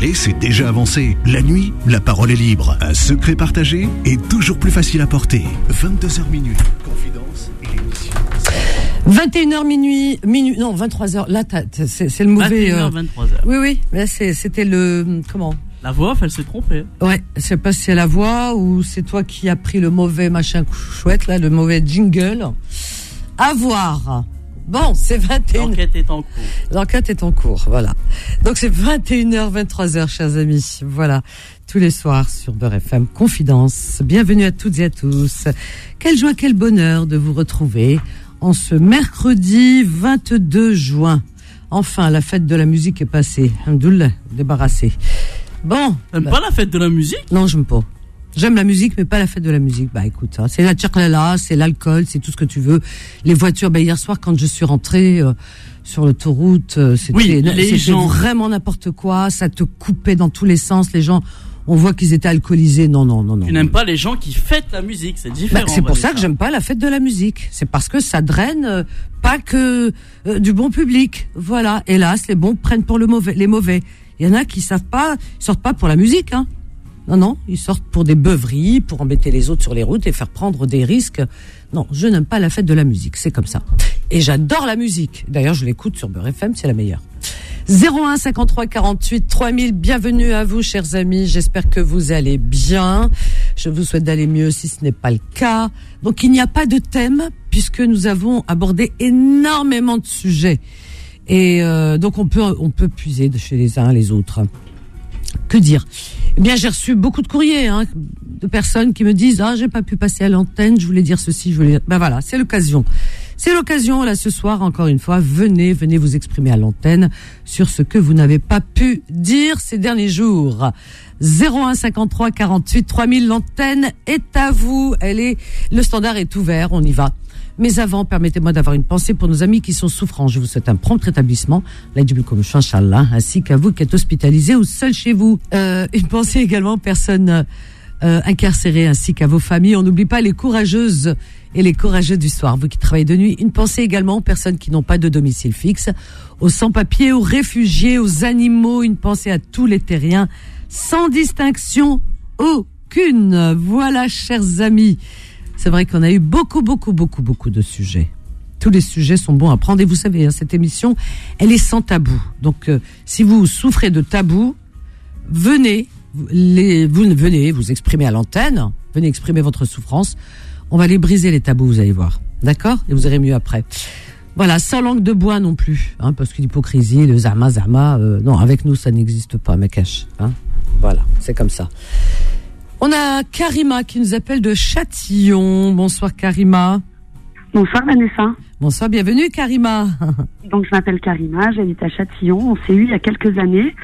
Parler, c'est déjà avancé. La nuit, la parole est libre. Un secret partagé est toujours plus facile à porter. 22h minuit. Confidence et l'émission. 21h minuit, non, 23h. Là, c'est le mauvais. 21h, 23h. Oui. Là, c'était le. Comment? La voix off, elle s'est trompée. Ouais, je sais pas si c'est la voix ou c'est toi qui as pris le mauvais machin chouette, là, le mauvais jingle. À voir. Bon, c'est 21h. L'enquête est en cours, voilà. Donc c'est 21h, 23h, chers amis. Voilà, tous les soirs sur Beurre FM Confidence. Bienvenue à toutes et à tous. Quelle joie, quel bonheur de vous retrouver en ce mercredi 22 juin. Enfin, la fête de la musique est passée. Alhamdoulilah, débarrassé. Bon. T'aimes pas la fête de la musique ? Non, j'aime pas. J'aime la musique, mais pas la fête de la musique. Bah écoute, c'est la tcharlala, c'est l'alcool, c'est tout ce que tu veux. Les voitures, hier soir, quand je suis rentrée sur l'autoroute, c'était vraiment n'importe quoi. Ça te coupait dans tous les sens. Les gens, on voit qu'ils étaient alcoolisés. Non. Tu n'aimes pas les gens qui fêtent la musique, c'est différent. C'est pour ça que j'aime pas la fête de la musique. C'est parce que ça draine pas que du bon public. Voilà. Hélas, les bons prennent pour les mauvais. Il y en a qui savent pas, ils sortent pas pour la musique, hein. Non, ils sortent pour des beuveries, pour embêter les autres sur les routes et faire prendre des risques. Non, je n'aime pas la fête de la musique, c'est comme ça. Et j'adore la musique. D'ailleurs, je l'écoute sur Beurre FM, c'est la meilleure. 01 53 48 3000, bienvenue à vous, chers amis. J'espère que vous allez bien. Je vous souhaite d'aller mieux si ce n'est pas le cas. Donc, il n'y a pas de thème puisque nous avons abordé énormément de sujets. Et donc, on peut puiser de chez les uns les autres. Que dire ? Eh bien, j'ai reçu beaucoup de courriers, de personnes qui me disent « j'ai pas pu passer à l'antenne, je voulais dire ceci, je voulais dire... » Ben voilà, c'est l'occasion. C'est l'occasion, là, ce soir, encore une fois, venez vous exprimer à l'antenne sur ce que vous n'avez pas pu dire ces derniers jours. 01 53 48 3000, l'antenne est à vous. Le standard est ouvert, on y va. Mais avant, permettez-moi d'avoir une pensée pour nos amis qui sont souffrants. Je vous souhaite un prompt rétablissement, Inch'Allah, ainsi qu'à vous qui êtes hospitalisés ou seuls chez vous. Une pensée également aux personnes incarcérées ainsi qu'à vos familles. On n'oublie pas les courageuses et les courageux du soir, vous qui travaillez de nuit. Une pensée également aux personnes qui n'ont pas de domicile fixe, aux sans-papiers, aux réfugiés, aux animaux. Une pensée à tous les terriens, sans distinction aucune. Voilà, chers amis. C'est vrai qu'on a eu beaucoup de sujets. Tous les sujets sont bons à prendre. Et vous savez, cette émission, elle est sans tabou. Donc, si vous souffrez de tabou, venez vous exprimer à l'antenne. Venez exprimer votre souffrance. On va les briser, les tabous, vous allez voir. D'accord ? Et vous irez mieux après. Voilà, sans langue de bois non plus. Parce que l'hypocrisie, le zama, non, avec nous, ça n'existe pas, Mekash. Voilà, c'est comme ça. On a Karima qui nous appelle de Châtillon. Bonsoir Karima. Bonsoir Vanessa. Bonsoir, bienvenue Karima. Donc je m'appelle Karima, j'habite à Châtillon. On s'est eu il y a quelques années.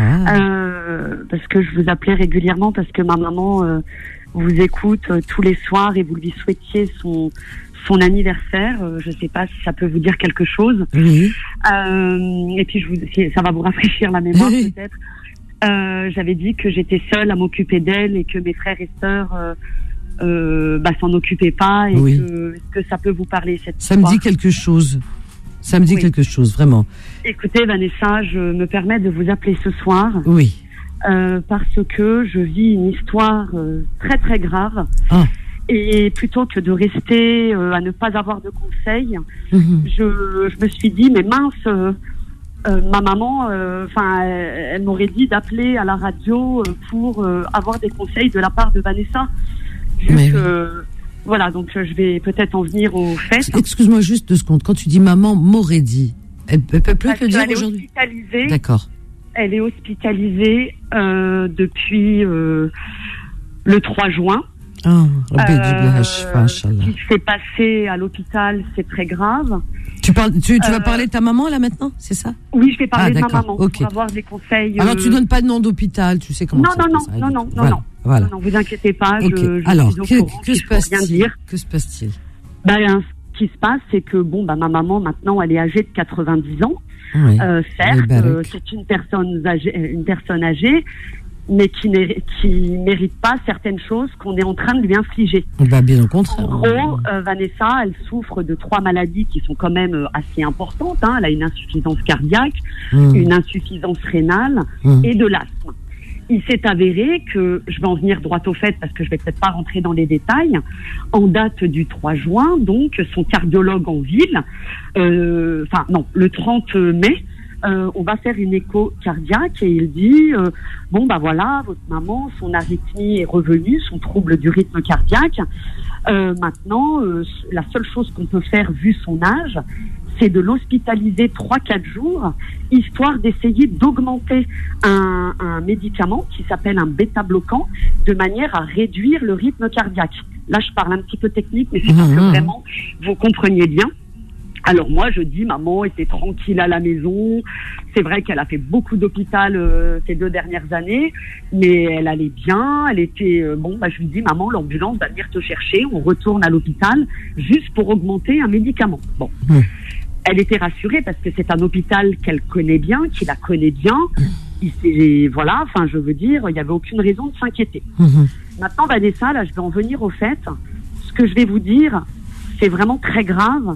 Parce que je vous appelais régulièrement parce que ma maman vous écoute tous les soirs et vous lui souhaitiez son anniversaire. Je ne sais pas si ça peut vous dire quelque chose. Oui. Et puis ça va vous rafraîchir la mémoire peut-être. J'avais dit que j'étais seule à m'occuper d'elle et que mes frères et sœurs s'en occupaient pas et que ça peut vous parler cette histoire. Ça me dit quelque chose. Quelque chose, vraiment. Écoutez Vanessa, je me permets de vous appeler ce soir. Oui. Parce que je vis une histoire très très grave. Et plutôt que de rester à ne pas avoir de conseils, je me suis dit mais mince. Ma maman, elle m'aurait dit d'appeler à la radio pour avoir des conseils de la part de Vanessa. Voilà, donc je vais peut-être en venir au fait. Excuse-moi juste 2 secondes. Quand tu dis maman m'aurait dit, elle peut plus te le dire aujourd'hui. Elle est hospitalisée. D'accord. Elle est hospitalisée depuis le 3 juin. Ce qui s'est passé à l'hôpital, c'est très grave. Tu vas parler de ta maman là maintenant, c'est ça ? Oui, je vais parler de ma maman pour avoir des conseils. Alors tu donnes pas de nom d'hôpital, tu sais comment ça se passe. Non. Voilà. Non, vous inquiétez pas. Alors, que se passe-t-il ? Que se passe-t-il ? Ce qui se passe, c'est que ma maman maintenant, elle est âgée de 90 ans. Oui. Certes, c'est une personne âgée, mais qui mérite pas certaines choses qu'on est en train de lui infliger. Bah, bien au contraire. En gros, Vanessa, elle souffre de 3 maladies qui sont quand même assez importantes. Hein. Elle a une insuffisance cardiaque, une insuffisance rénale et de l'asthme. Il s'est avéré que, je vais en venir droit au fait parce que je vais peut-être pas rentrer dans les détails, en date du 3 juin, donc son cardiologue en ville, le 30 mai, on va faire une écho cardiaque et il dit bon bah voilà, votre maman, son arythmie est revenue, son trouble du rythme cardiaque. Maintenant, la seule chose qu'on peut faire vu son âge, c'est de l'hospitaliser 3-4 jours, histoire d'essayer d'augmenter un médicament qui s'appelle un bêta-bloquant, de manière à réduire le rythme cardiaque. Là, je parle un petit peu technique, mais c'est pour que vraiment vous compreniez bien. Alors moi, je dis, maman était tranquille à la maison. C'est vrai qu'elle a fait beaucoup d'hôpital ces 2 dernières années, mais elle allait bien. Elle était je lui dis, maman, l'ambulance va venir te chercher. On retourne à l'hôpital juste pour augmenter un médicament. Bon. Elle était rassurée parce que c'est un hôpital qu'elle connaît bien, qui la connaît bien. Il n'y avait aucune raison de s'inquiéter. Maintenant, Vanessa, là, je vais en venir au fait. Ce que je vais vous dire, c'est vraiment très grave.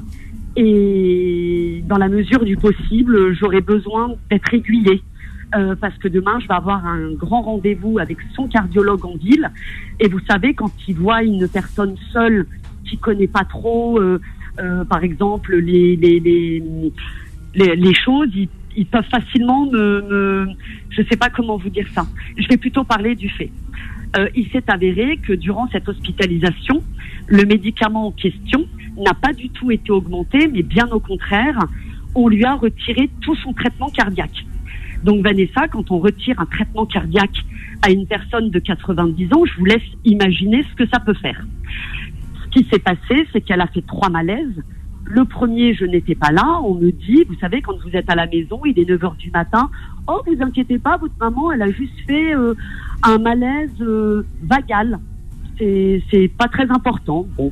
Et dans la mesure du possible, j'aurai besoin d'être aiguillée. Parce que demain, je vais avoir un grand rendez-vous avec son cardiologue en ville. Et vous savez, quand il voit une personne seule qui connaît pas trop... par exemple, les choses, ils peuvent facilement je sais pas comment vous dire ça. Je vais plutôt parler du fait. Il s'est avéré que durant cette hospitalisation, le médicament en question n'a pas du tout été augmenté, mais bien au contraire, on lui a retiré tout son traitement cardiaque. Donc Vanessa, quand on retire un traitement cardiaque à une personne de 90 ans, je vous laisse imaginer ce que ça peut faire. Ce qui s'est passé, c'est qu'elle a fait 3 malaises. Le premier, je n'étais pas là. On me dit, vous savez, quand vous êtes à la maison, il est 9h du matin. Oh, vous inquiétez pas, votre maman, elle a juste fait un malaise vagal. C'est pas très important. Bon.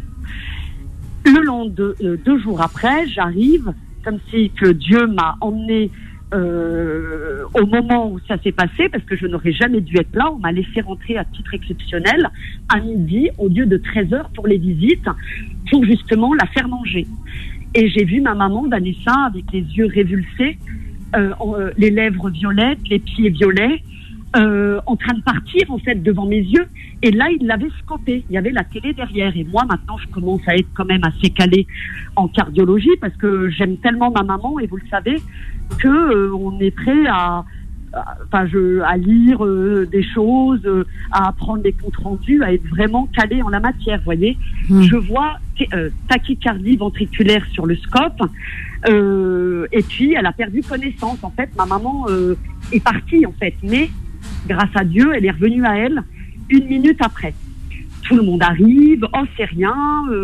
Le 2 jours après, j'arrive, comme si que Dieu m'a emmené au moment où ça s'est passé, parce que je n'aurais jamais dû être là. On m'a laissé rentrer à titre exceptionnel à midi au lieu de 13h pour les visites, pour justement la faire manger. Et j'ai vu ma maman, Vanessa, avec les yeux révulsés, les lèvres violettes, les pieds violets, en train de partir en fait devant mes yeux. Et là, il l'avait scopé. Il y avait la télé derrière. Et moi, maintenant, je commence à être quand même assez calée en cardiologie parce que j'aime tellement ma maman, et vous le savez, que on est prêt à lire des choses, à apprendre des comptes rendus, à être vraiment calé en la matière. Vous voyez, je vois tachycardie ventriculaire sur le scope, et puis elle a perdu connaissance. En fait, ma maman est partie en fait, mais grâce à Dieu, elle est revenue à elle 1 minute après. Tout le monde arrive, oh c'est rien.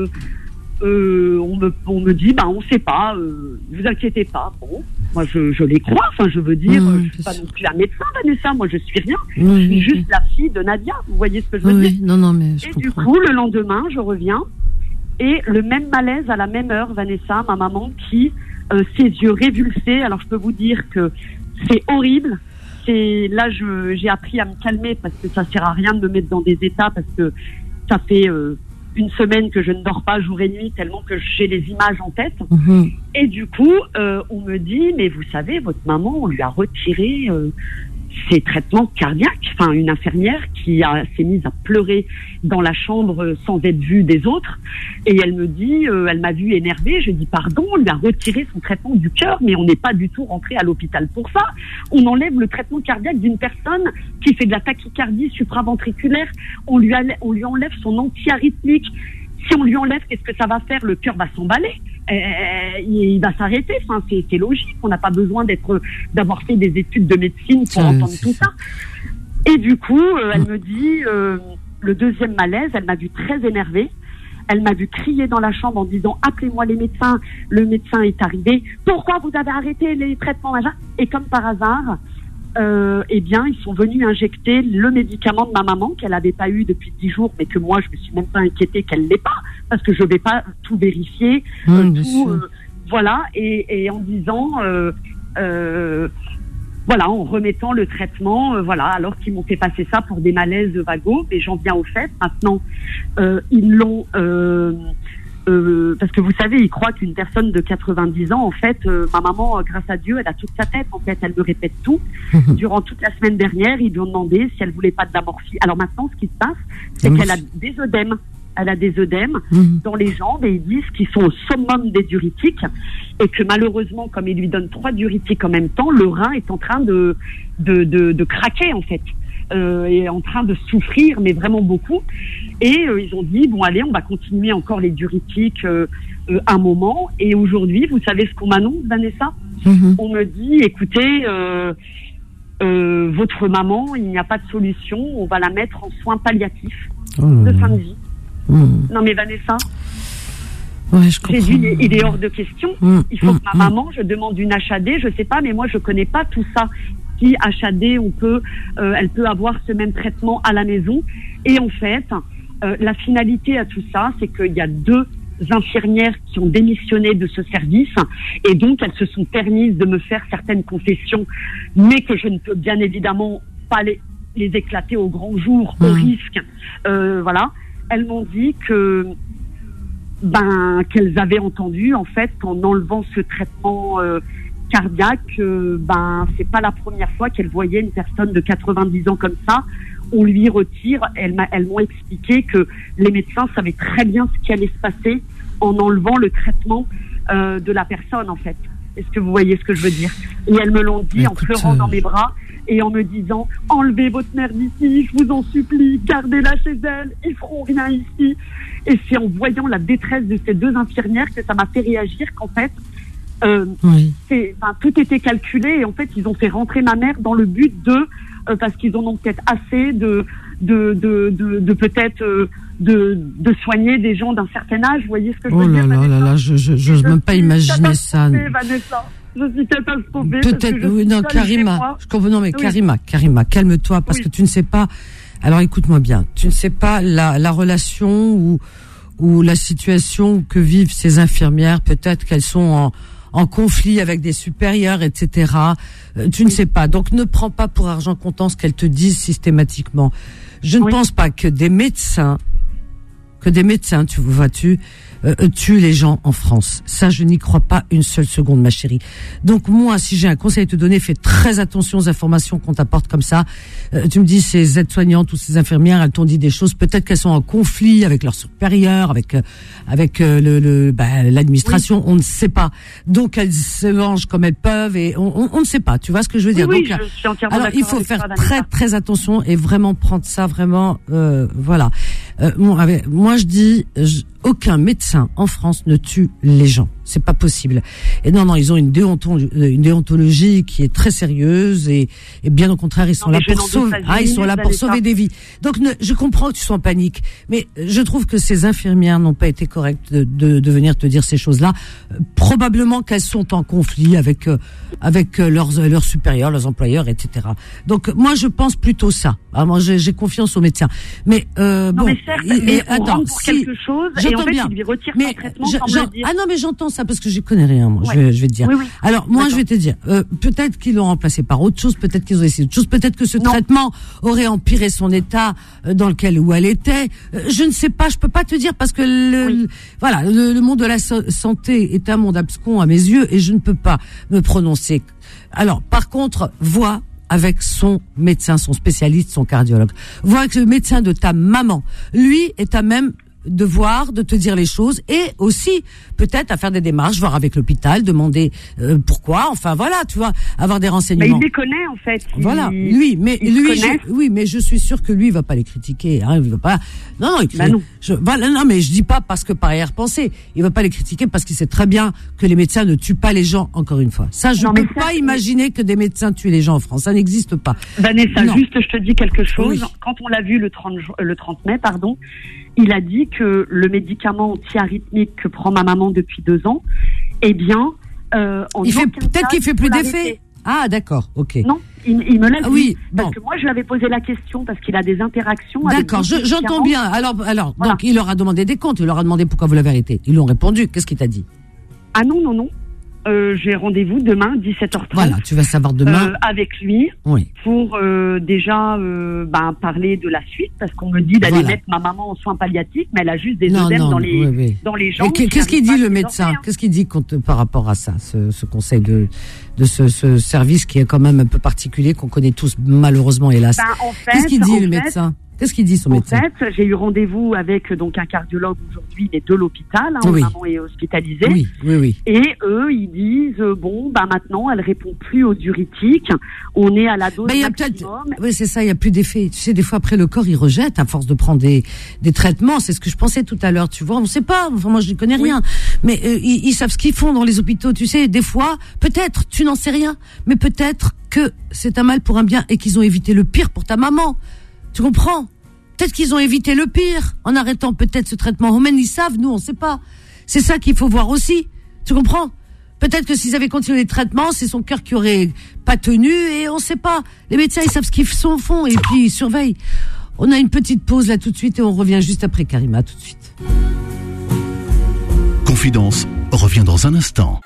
On me dit, on sait pas, vous inquiétez pas. Bon, moi je les crois, je veux dire, je suis pas non plus un médecin, Vanessa, moi je suis rien, je suis juste la fille de Nadia, vous voyez ce que je veux dire. Non, mais je comprends. Du coup, le lendemain, je reviens, et le même malaise à la même heure, Vanessa, ma maman, qui, ses yeux révulsés, alors je peux vous dire que c'est horrible. Là, j'ai appris à me calmer, parce que ça sert à rien de me mettre dans des états, parce que ça fait... 1 semaine que je ne dors pas jour et nuit tellement que j'ai les images en tête. Et du coup, on me dit, mais vous savez, votre maman, on lui a retiré ses traitements cardiaques. Enfin, une infirmière qui s'est mise à pleurer dans la chambre sans être vue des autres. Et elle me dit, elle m'a vue énervée. Je dis, pardon, on lui a retiré son traitement du cœur, mais on n'est pas du tout rentré à l'hôpital pour ça. On enlève le traitement cardiaque d'une personne qui fait de la tachycardie supraventriculaire. On lui enlève son antiarythmique. Si on lui enlève, qu'est-ce que ça va faire? Le cœur va s'emballer. Il va s'arrêter. Enfin, c'est logique. On n'a pas besoin d'avoir fait des études de médecine pour entendre tout ça. Et du coup, elle me dit, le deuxième malaise, elle m'a vu très énervée. Elle m'a vu crier dans la chambre en disant, appelez-moi les médecins. Le médecin est arrivé. Pourquoi vous avez arrêté les traitements? Et comme par hasard, ils sont venus injecter le médicament de ma maman qu'elle n'avait pas eu depuis 10 jours, mais que moi je me suis même pas inquiétée qu'elle l'ait pas, parce que je vais pas tout vérifier, voilà, et en disant voilà, en remettant le traitement, voilà, alors qu'ils m'ont fait passer ça pour des malaises vagos. Mais j'en viens au fait. Maintenant, ils l'ont, parce que vous savez, ils croient qu'une personne de 90 ans, en fait, ma maman, grâce à Dieu, elle a toute sa tête. En fait, elle me répète tout. Durant toute la semaine dernière, ils lui ont demandé si elle voulait pas de la morphine. Alors maintenant, ce qui se passe, c'est qu'elle a des œdèmes. Elle a des œdèmes dans les jambes et ils disent qu'ils sont au summum des diurétiques et que malheureusement, comme ils lui donnent 3 diurétiques en même temps, le rein est en train de craquer en fait, est en train de souffrir, mais vraiment beaucoup. Et ils ont dit bon allez, on va continuer encore les diurétiques un moment. Et aujourd'hui, vous savez ce qu'on m'annonce, Vanessa? On me dit écoutez, votre maman, il n'y a pas de solution, on va la mettre en soins palliatifs de fin de vie. Non mais Vanessa, ouais, je comprends. J'ai dit il est hors de question. Il faut que ma maman, je demande une HAD, je sais pas, mais moi je connais pas tout ça. Si HAD, elle peut avoir ce même traitement à la maison. Et en fait, la finalité à tout ça, c'est qu'il y a 2 infirmières qui ont démissionné de ce service et donc elles se sont permises de me faire certaines concessions, mais que je ne peux bien évidemment pas les éclater au grand jour, au risque. Voilà. Elles m'ont dit que qu'elles avaient entendu en fait qu'en enlevant ce traitement cardiaque, c'est pas la première fois qu'elles voyaient une personne de 90 ans comme ça. On lui retire. Elles m'ont expliqué que les médecins savaient très bien ce qui allait se passer en enlevant le traitement de la personne en fait. Est-ce que vous voyez ce que je veux dire? Et elles me l'ont dit en pleurant dans mes bras et en me disant enlevez votre mère d'ici, je vous en supplie, gardez-la chez elle, ils feront rien ici. Et c'est en voyant la détresse de ces 2 infirmières que ça m'a fait réagir qu'en fait tout était calculé et en fait ils ont fait rentrer ma mère dans le but parce qu'ils en ont peut-être assez de peut-être de soigner des gens d'un certain âge. Vous voyez ce que je veux dire? Oh là là, je n'ose même pas imaginer ça. Vanessa, je suis catastrophée. Peut-être, oui, non, Karima. Je comprends, non, mais oui. Karima, calme-toi, parce que tu ne sais pas. Alors, écoute-moi bien. Tu ne sais pas la relation ou la situation que vivent ces infirmières. Peut-être qu'elles sont en conflit avec des supérieurs, etc. Tu ne sais pas. Donc, ne prends pas pour argent comptant ce qu'elles te disent systématiquement. Je ne pense pas que des médecins, tu vois-tu, tuent les gens en France. Ça, je n'y crois pas une seule seconde, ma chérie. Donc moi, si j'ai un conseil à te donner, fais très attention aux informations qu'on t'apporte comme ça. Tu me dis, ces aides-soignantes ou ces infirmières, elles t'ont dit des choses. Peut-être qu'elles sont en conflit avec leurs supérieurs, avec l'administration. On ne sait pas. Donc elles se vengent comme elles peuvent et on ne sait pas. Tu vois ce que je veux dire? Oui, donc, je suis entièrement alors il faut faire très très attention et vraiment prendre ça vraiment. Voilà. Moi, je dis, aucun médecin en France ne tue les gens. C'est pas possible. Et non, ils ont une déontologie qui est très sérieuse et bien au contraire, ils sont là pour sauver des vies. Donc, je comprends que tu sois en panique, mais je trouve que ces infirmières n'ont pas été correctes de venir te dire ces choses-là. Probablement qu'elles sont en conflit avec leurs supérieurs, leurs employeurs, etc. Donc, moi, je pense plutôt ça. Moi, j'ai confiance aux médecins. Mais attends, quelque chose, et en fait, il lui retire son traitement sans me le dire. Ah non, mais j'entends ça parce que j'y connais rien, moi. Ouais. Je vais te dire. Oui. Alors, moi, je vais te dire, peut-être qu'ils l'ont remplacé par autre chose, peut-être qu'ils ont essayé autre chose, peut-être que ce traitement aurait empiré son état dans lequel où elle était. Je ne sais pas, je peux pas te dire parce que le monde de la santé est un monde abscon à mes yeux et je ne peux pas me prononcer. Alors, par contre, vois avec son médecin, son spécialiste, son cardiologue. Vois avec le médecin de ta maman. Lui est à même de voir, de te dire les choses et aussi peut-être à faire des démarches, voir avec l'hôpital, demander pourquoi, enfin voilà, tu vois, avoir des renseignements. Mais il les connaît en fait. Voilà, mais je suis sûre que lui il va pas les critiquer, hein, il va pas. Non, mais je dis pas parce que par arrière-pensée, il va pas les critiquer parce qu'il sait très bien que les médecins ne tuent pas les gens encore une fois. Ça, je peux pas imaginer que des médecins tuent les gens en France, ça n'existe pas. Vanessa, juste je te dis quelque chose. Oui. Quand on l'a vu le 30 mai, il a dit que le médicament anti-arythmique que prend ma maman depuis 2 ans, eh bien, peut-être qu'il fait plus d'effet. Ah, d'accord, ok. Non, il me l'a dit. Oui, parce que moi, je lui avais posé la question parce qu'il a des interactions. D'accord, j'entends bien. Alors, voilà. Donc, il leur a demandé des comptes. Il leur a demandé pourquoi vous l'avez arrêté. Ils lui ont répondu. Qu'est-ce qu'il t'a dit? Ah non. J'ai rendez-vous demain, 17h30. Voilà, tu vas savoir demain. Avec lui, oui. Pour déjà parler de la suite, parce qu'on me dit d'aller mettre ma maman en soins palliatifs, mais elle a juste des œdèmes dans les jambes. Qu'est-ce qu'il dit le médecin? Qu'est-ce qu'il dit par rapport à ça, ce conseil de ce service qui est quand même un peu particulier, qu'on connaît tous malheureusement, hélas. En fait, qu'est-ce qu'il dit le médecin? Qu'est-ce qu'il dit son médecin? En fait, j'ai eu rendez-vous avec un cardiologue aujourd'hui, il est de l'hôpital, oui. Maman est hospitalisée. Oui. Et eux, ils disent maintenant, elle répond plus aux diurétiques, on est à la dose maximum. Oui, c'est ça, il y a plus d'effet. Tu sais, des fois après le corps il rejette à force de prendre des traitements. C'est ce que je pensais tout à l'heure. Tu vois, on sait pas. Enfin, moi je ne connais rien, mais ils savent ce qu'ils font dans les hôpitaux. Tu sais, des fois, peut-être, tu n'en sais rien, mais peut-être que c'est un mal pour un bien et qu'ils ont évité le pire pour ta maman. Tu comprends? Peut-être qu'ils ont évité le pire en arrêtant peut-être ce traitement. Au moins, ils savent, nous, on sait pas. C'est ça qu'il faut voir aussi. Tu comprends? Peut-être que s'ils avaient continué les traitements, c'est son cœur qui aurait pas tenu et on sait pas. Les médecins, ils savent ce qu'ils font et puis ils surveillent. On a une petite pause là tout de suite et on revient juste après Karima, tout de suite. Confidence revient dans un instant.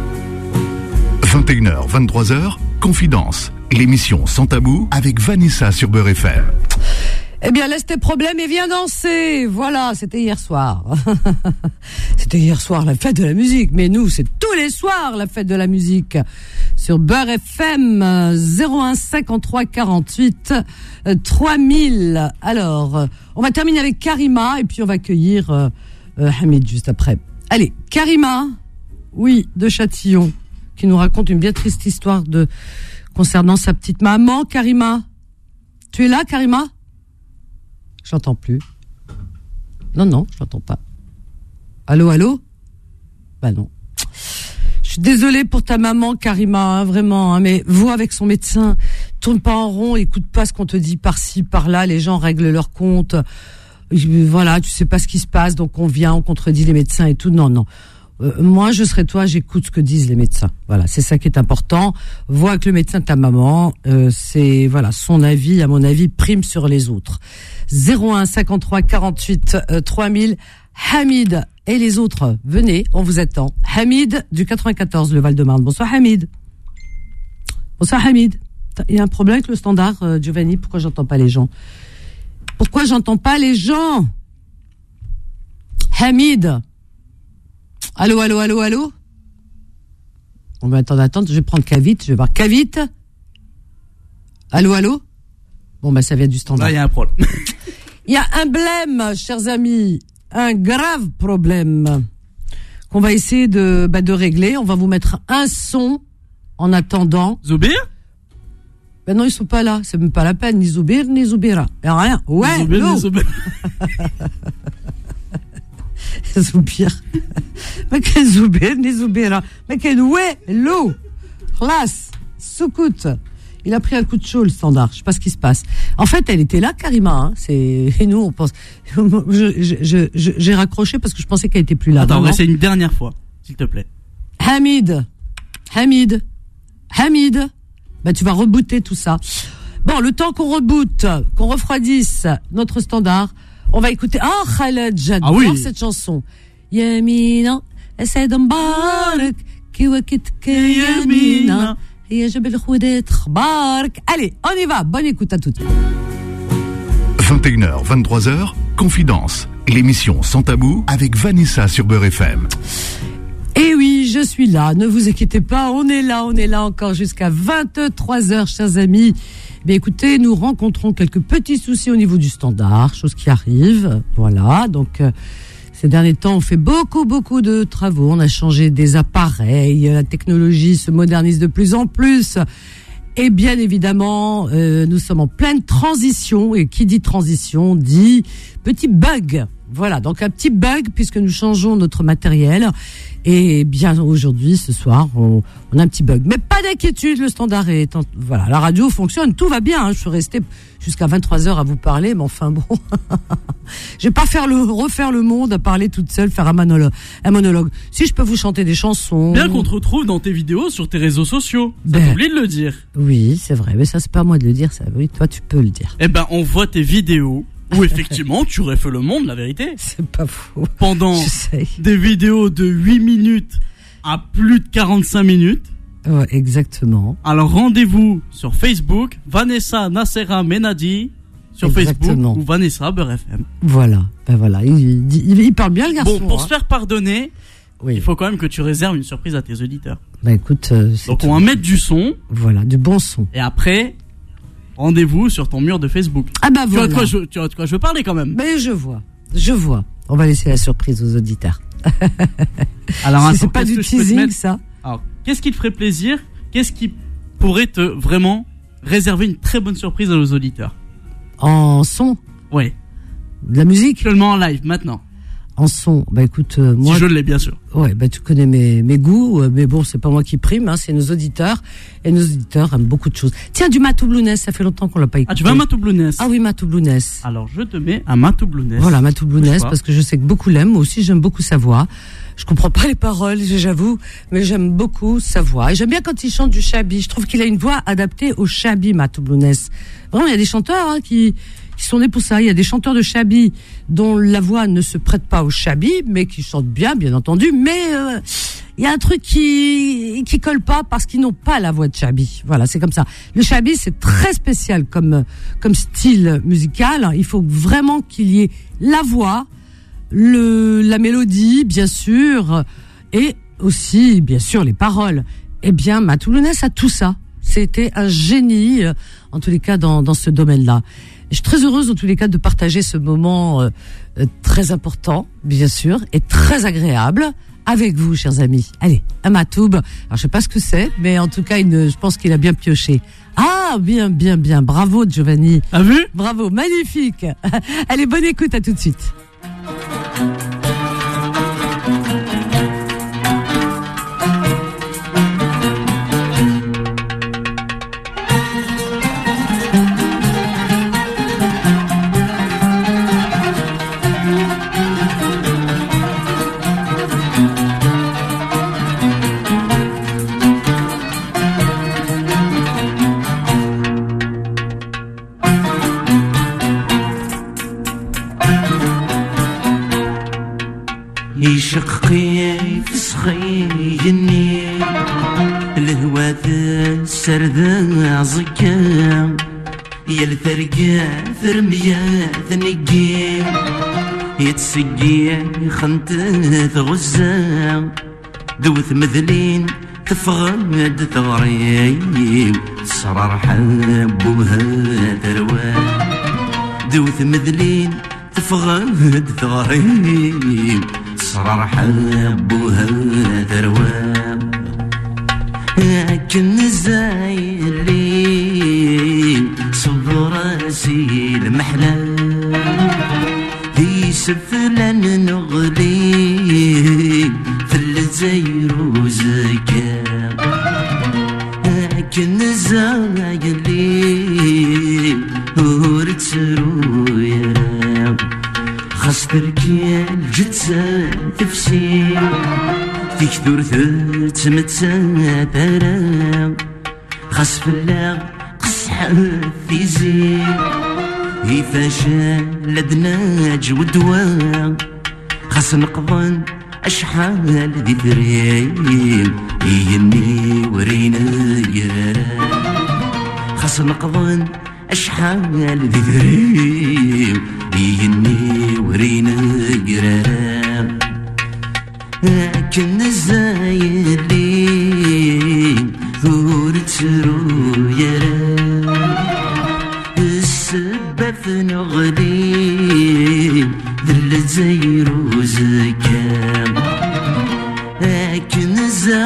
21h, 23h, Confidence. L'émission Sans Tabou avec Vanessa sur Beurre FM. Eh bien, laisse tes problèmes et viens danser. Voilà, c'était hier soir. C'était hier soir la fête de la musique. Mais nous, c'est tous les soirs la fête de la musique. Sur Beurre FM, 01 53 48 3000. Alors, on va terminer avec Karima et puis on va accueillir Hamid juste après. Allez, Karima, oui, de Châtillon, qui nous raconte une bien triste histoire concernant sa petite maman. Karima, tu es là, Karima? J'entends plus. Non, j'entends pas. Allô? Bah non. Je suis désolée pour ta maman, Karima, hein, vraiment, hein, mais vois avec son médecin, tourne pas en rond, écoute pas ce qu'on te dit par-ci, par-là, les gens règlent leur compte. Voilà, tu sais pas ce qui se passe, donc on contredit les médecins et tout. Non. Moi, je serais toi, j'écoute ce que disent les médecins. Voilà, c'est ça qui est important. Vois avec le médecin de ta maman, c'est son avis, à mon avis, prime sur les autres. 01 53 48 3000. Hamid et les autres, venez, on vous attend. Hamid du 94, le Val-de-Marne. Bonsoir Hamid. Bonsoir Hamid. Il y a un problème avec le standard, Giovanni. Pourquoi j'entends pas les gens? Hamid. Allô? On va attendre, je vais prendre Kavit, je vais voir Kavit. Allô? Bon, ça vient du standard. Là, il y a un problème. Il y a un blême, chers amis, un grave problème qu'on va essayer de régler. On va vous mettre un son en attendant. Zoubir? Ben non, ils sont pas là, c'est même pas la peine, ni Zoubir, ni Zoubira. Il y a rien. Ouais, Zoubir. Zoubir. Mais quel Zoubir, ni Zoubira. Mais quel ouais, l'eau. Classe. Soukout. Il a pris un coup de chaud, le standard. Je sais pas ce qui se passe. En fait, elle était là, Karima, hein. Et nous, on pense, j'ai raccroché parce que je pensais qu'elle était plus là. Attends, on va essayer une dernière fois, s'il te plaît. Hamid. Tu vas rebooter tout ça. Bon, le temps qu'on reboote, qu'on refroidisse notre standard, on va écouter. Oh, Khaled, j'adore cette chanson. Yamina, Essed Mbarak, Kiwakit Yamina, Yajabel Khoudet Khbarak. Allez, on y va. Bonne écoute à toutes. 21h, 23h, Confidence. L'émission Sans Tabou avec Vanessa sur Beurre FM. Et oui, je suis là, ne vous inquiétez pas, on est là encore jusqu'à 23h, chers amis. Mais écoutez, nous rencontrons quelques petits soucis au niveau du standard, chose qui arrive, voilà. Donc, ces derniers temps, on fait beaucoup de travaux, on a changé des appareils, la technologie se modernise de plus en plus. Et bien évidemment, nous sommes en pleine transition, et qui dit transition dit petit bug. Voilà, donc un petit bug puisque nous changeons notre matériel. Et bien aujourd'hui, ce soir, on a un petit bug. Mais pas d'inquiétude, le standard est... Voilà, la radio fonctionne, tout va bien. Hein. Je suis restée jusqu'à 23h à vous parler, mais enfin bon... Je vais pas refaire le monde à parler toute seule, faire un monologue. Si je peux vous chanter des chansons... Bien qu'on te retrouve dans tes vidéos sur tes réseaux sociaux. Ça t'oublie de le dire. Oui, c'est vrai, mais ça c'est pas à moi de le dire, ça. Oui, toi tu peux le dire. Eh ben, on voit tes vidéos... où effectivement tu refais le monde, la vérité. C'est pas faux. Pendant des vidéos de 8 minutes à plus de 45 minutes. Ouais, exactement. Alors rendez-vous sur Facebook, Vanessa Nacera Menadi sur exactement. Facebook ou Vanessa Beurre FM. Voilà, ben voilà, il parle bien le garçon. Bon, pour se faire pardonner, oui. Il faut quand même que tu réserves une surprise à tes auditeurs. Bah écoute, donc on va mettre du son. Voilà, du bon son. Et après, rendez-vous sur ton mur de Facebook. Ah bah voilà. Tu vois de quoi je veux parler quand même. Mais je vois. On va laisser la surprise aux auditeurs. Alors c'est pas du teasing ça. Alors, qu'est-ce qui te ferait plaisir? Qu'est-ce qui pourrait te vraiment réserver une très bonne surprise à nos auditeurs? En son? Ouais. De la musique? Seulement en live, maintenant. En son, bah écoute, moi. Si je l'ai, bien sûr. Ouais, bah tu connais mes goûts, mais bon, c'est pas moi qui prime, hein, c'est nos auditeurs. Et nos auditeurs aiment beaucoup de choses. Tiens, du Matou Blounès, ça fait longtemps qu'on l'a pas écouté. Ah, tu veux un Matou Blounès? Ah oui, Matou Blounès. Alors, je te mets un Matou Blounès. Voilà, Matou Blounès, parce que je sais que beaucoup l'aiment. Moi aussi, j'aime beaucoup sa voix. Je comprends pas les paroles, j'avoue, mais j'aime beaucoup sa voix. Et j'aime bien quand il chante du chabi. Je trouve qu'il a une voix adaptée au chabi, Matou Blounès. Vraiment, il y a des chanteurs hein, qui sont nés pour ça. Il y a des chanteurs de chabi dont la voix ne se prête pas au chabi, mais qui chantent bien entendu. Mais il y a un truc qui colle pas parce qu'ils n'ont pas la voix de chabi. Voilà, c'est comme ça. Le chabi, c'est très spécial comme style musical. Il faut vraiment qu'il y ait la voix, la mélodie, bien sûr, et aussi, bien sûr, les paroles. Eh bien, Matou Blounès a tout ça. C'était un génie, en tous les cas, dans ce domaine-là. Je suis très heureuse, en tous les cas, de partager ce moment très important, bien sûr, et très agréable avec vous, chers amis. Allez, un Matoub. Alors, je sais pas ce que c'est, mais en tout cas, je pense qu'il a bien pioché. Ah, bien. Bravo, Giovanni. T'as vu? Bravo, magnifique. Allez, bonne écoute, à tout de suite. يشقي في سخيني الهوى السرد عزكام يا الثرقا ثرميا ثنقي يتسقي خنت غزام دوث مثلين تفغد ثغري صرار حبوها ثروان دوث مثلين تفغد ثغري صرار حبوها ثروان لكن الزايلين صب راسي المحلى ذي سفلان نغلي في الزير وزكام لكن الزايلين ورتسرو يرام خاصتك الجتسة تفسير تكثر تمتسا ترام خاص فلا قصحة في زين يفاشا لدنا جودوا خاص نقضن أشحال ذي ثريم يني ورينا يرام خاص نقضن أشحال ذي ثريم يني ورينا يرام لكن الزايلين ثورترو يرام السبب في نغلي ذل زيرو زكام لكن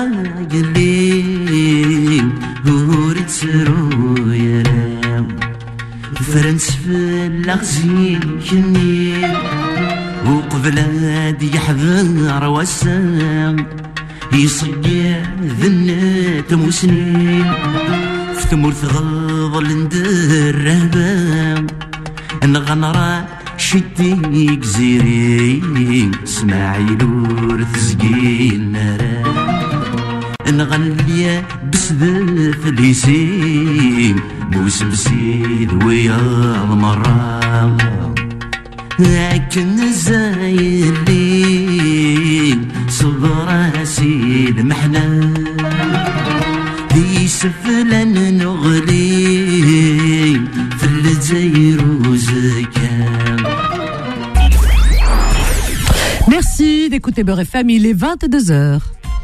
الزايلين ثورترو يرام فرنس في الأغزي كني وقبل هادي يحذر وسام يصقع ذنات مسنين في ثمور ثغض لندر رهبام نغنرا شتيك زيرين اسماعيل ورثزقيل نرام نغنليا بسذف ليسين موسم سيد ويا المرام لكن زايلي صبراسي المحنة ذي سفلا نغلي في الجزائر وزكام. Merci d'écouter Beurre FM, il est 22h.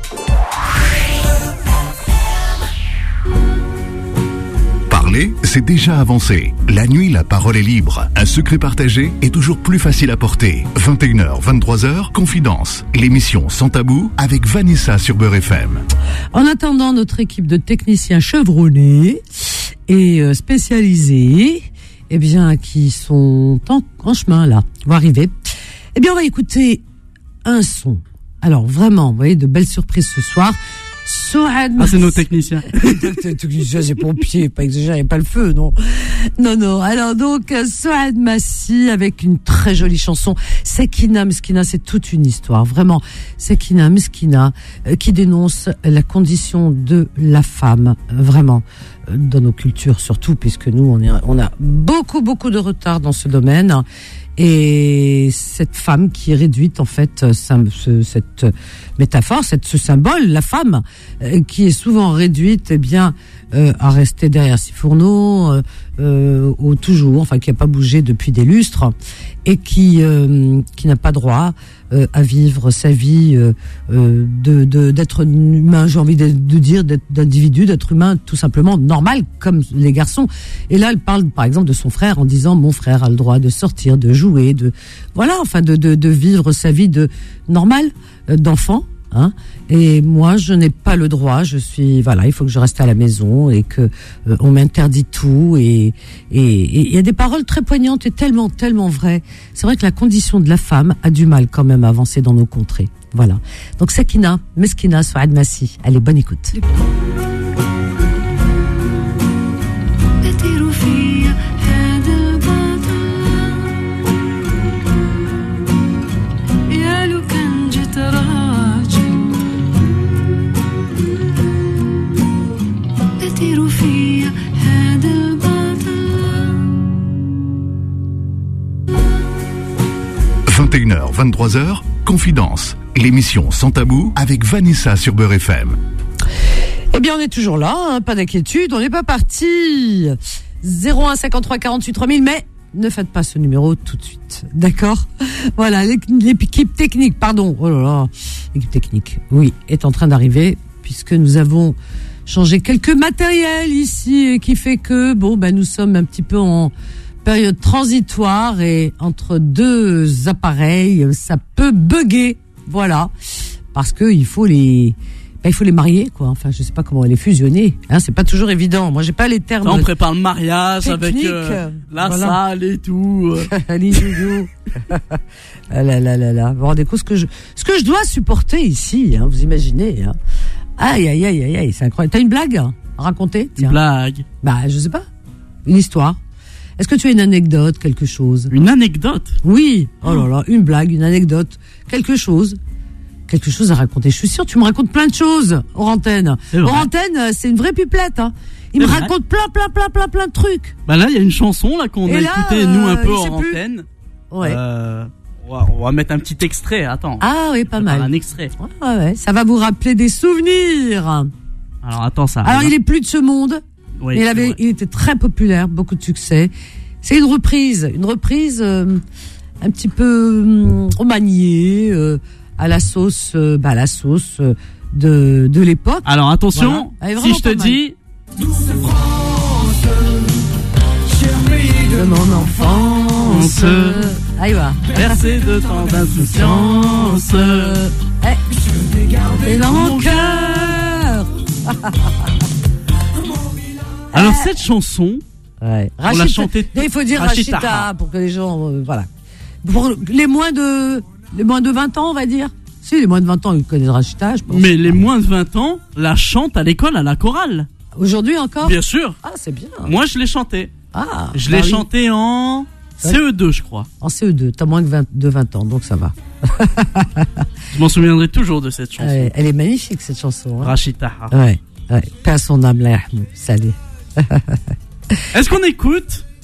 Parler, c'est déjà avancé. La nuit, la parole est libre. Un secret partagé est toujours plus facile à porter. 21h, 23h, Confidence. L'émission Sans Tabou avec Vanessa sur Beurre FM. En attendant, notre équipe de techniciens chevronnés et spécialisés, eh bien, qui sont en chemin là, vont arriver. Eh bien, on va écouter un son. Alors, vraiment, vous voyez, de belles surprises ce soir. Souad Massi. Ah, c'est nos techniciens. Techniciens, c'est pompiers, pas exagéré, pas le feu, non. Non. Alors, donc, Souad Massi avec une très jolie chanson. Sekina Meskina, c'est toute une histoire, vraiment. Sekina Meskina, qui dénonce la condition de la femme, vraiment, dans nos cultures surtout, puisque nous, on a beaucoup de retard dans ce domaine. Et cette femme qui est réduite, en fait, cette métaphore, ce symbole, la femme, qui est souvent réduite, eh bien, à rester derrière ses fourneaux, toujours, enfin, qui n'a pas bougé depuis des lustres, et qui n'a pas droit à vivre sa vie d'être humain, j'ai envie de dire, d'individu, d'être humain tout simplement normal, comme les garçons. Et là, elle parle, par exemple, de son frère en disant, mon frère a le droit de sortir, de jouer, de vivre sa vie normale, d'enfant. Hein, et moi, je n'ai pas le droit. Il faut que je reste à la maison et que on m'interdit tout. Et il y a des paroles très poignantes et tellement vraies. C'est vrai que la condition de la femme a du mal quand même à avancer dans nos contrées. Voilà. Donc Sekina Meskina, Souad Massi. Allez, bonne écoute. فيا هذا البطل. 21h, 23h, Confidence. L'émission Sans Tabou avec Vanessa sur Beurre FM. Eh bien, on est toujours là, hein, pas d'inquiétude, on n'est pas parti. 01 53 48 3000, mais ne faites pas ce numéro tout de suite, d'accord ? Voilà, l'équipe technique, pardon, oh là là, l'équipe technique, oui, est en train d'arriver, puisque nous avons changé quelques matériels ici, et qui fait que, nous sommes un petit peu en période transitoire, et entre deux appareils, ça peut bugger, voilà, parce que il faut les marier, quoi. Enfin, je sais pas comment les fusionner. Hein, c'est pas toujours évident. Moi, j'ai pas les termes. On prépare le mariage technique, avec la salle et tout. Les doudous. Là. Vous vous rendez compte ce que je dois supporter ici, hein, vous imaginez, hein. Aïe, c'est incroyable. T'as une blague à raconter? Tiens. Une blague? Je sais pas. Une histoire. Est-ce que tu as une anecdote, quelque chose? Une anecdote? Oui. Oh là là, une blague, une anecdote, quelque chose à raconter. Je suis sûre, tu me racontes plein de choses hors antenne. Hors antenne, c'est une vraie pupelette, hein. Il me raconte plein de trucs. Là, il y a une chanson là qu'on a écoutée nous un peu hors antenne. Ouais. On va mettre un petit extrait. Attends. Ah oui, pas mal. Un extrait. Ouais. Ça va vous rappeler des souvenirs. Alors attends ça. Alors il est plus de ce monde. Oui, mais il était très populaire, beaucoup de succès. C'est une reprise un petit peu remaniée. À la sauce de l'époque. Alors attention, voilà. Si je te dis Douce France, cher pays de mon enfance, aïe va, bercé de tant d'insouciance, je l'ai gardé dans mon cœur. Alors cette chanson, on l'a chantée. Il faut dire Rachita pour que les gens, voilà. Pour les moins de 20 ans, on va dire. Si, les moins de 20 ans, ils connaissent Rachita, je pense. Mais les moins de 20 ans la chantent à l'école, à la chorale. Aujourd'hui encore? Bien sûr. Ah, c'est bien. Moi, je l'ai chanté. Ah. Je l'ai chanté en CE2, je crois. En CE2, t'as moins de 20 ans, donc ça va. Je m'en souviendrai toujours de cette chanson. Elle est magnifique, cette chanson. Hein. Rachita. Ouais. Paix à son âme, là, salut. Est-ce qu'on écoute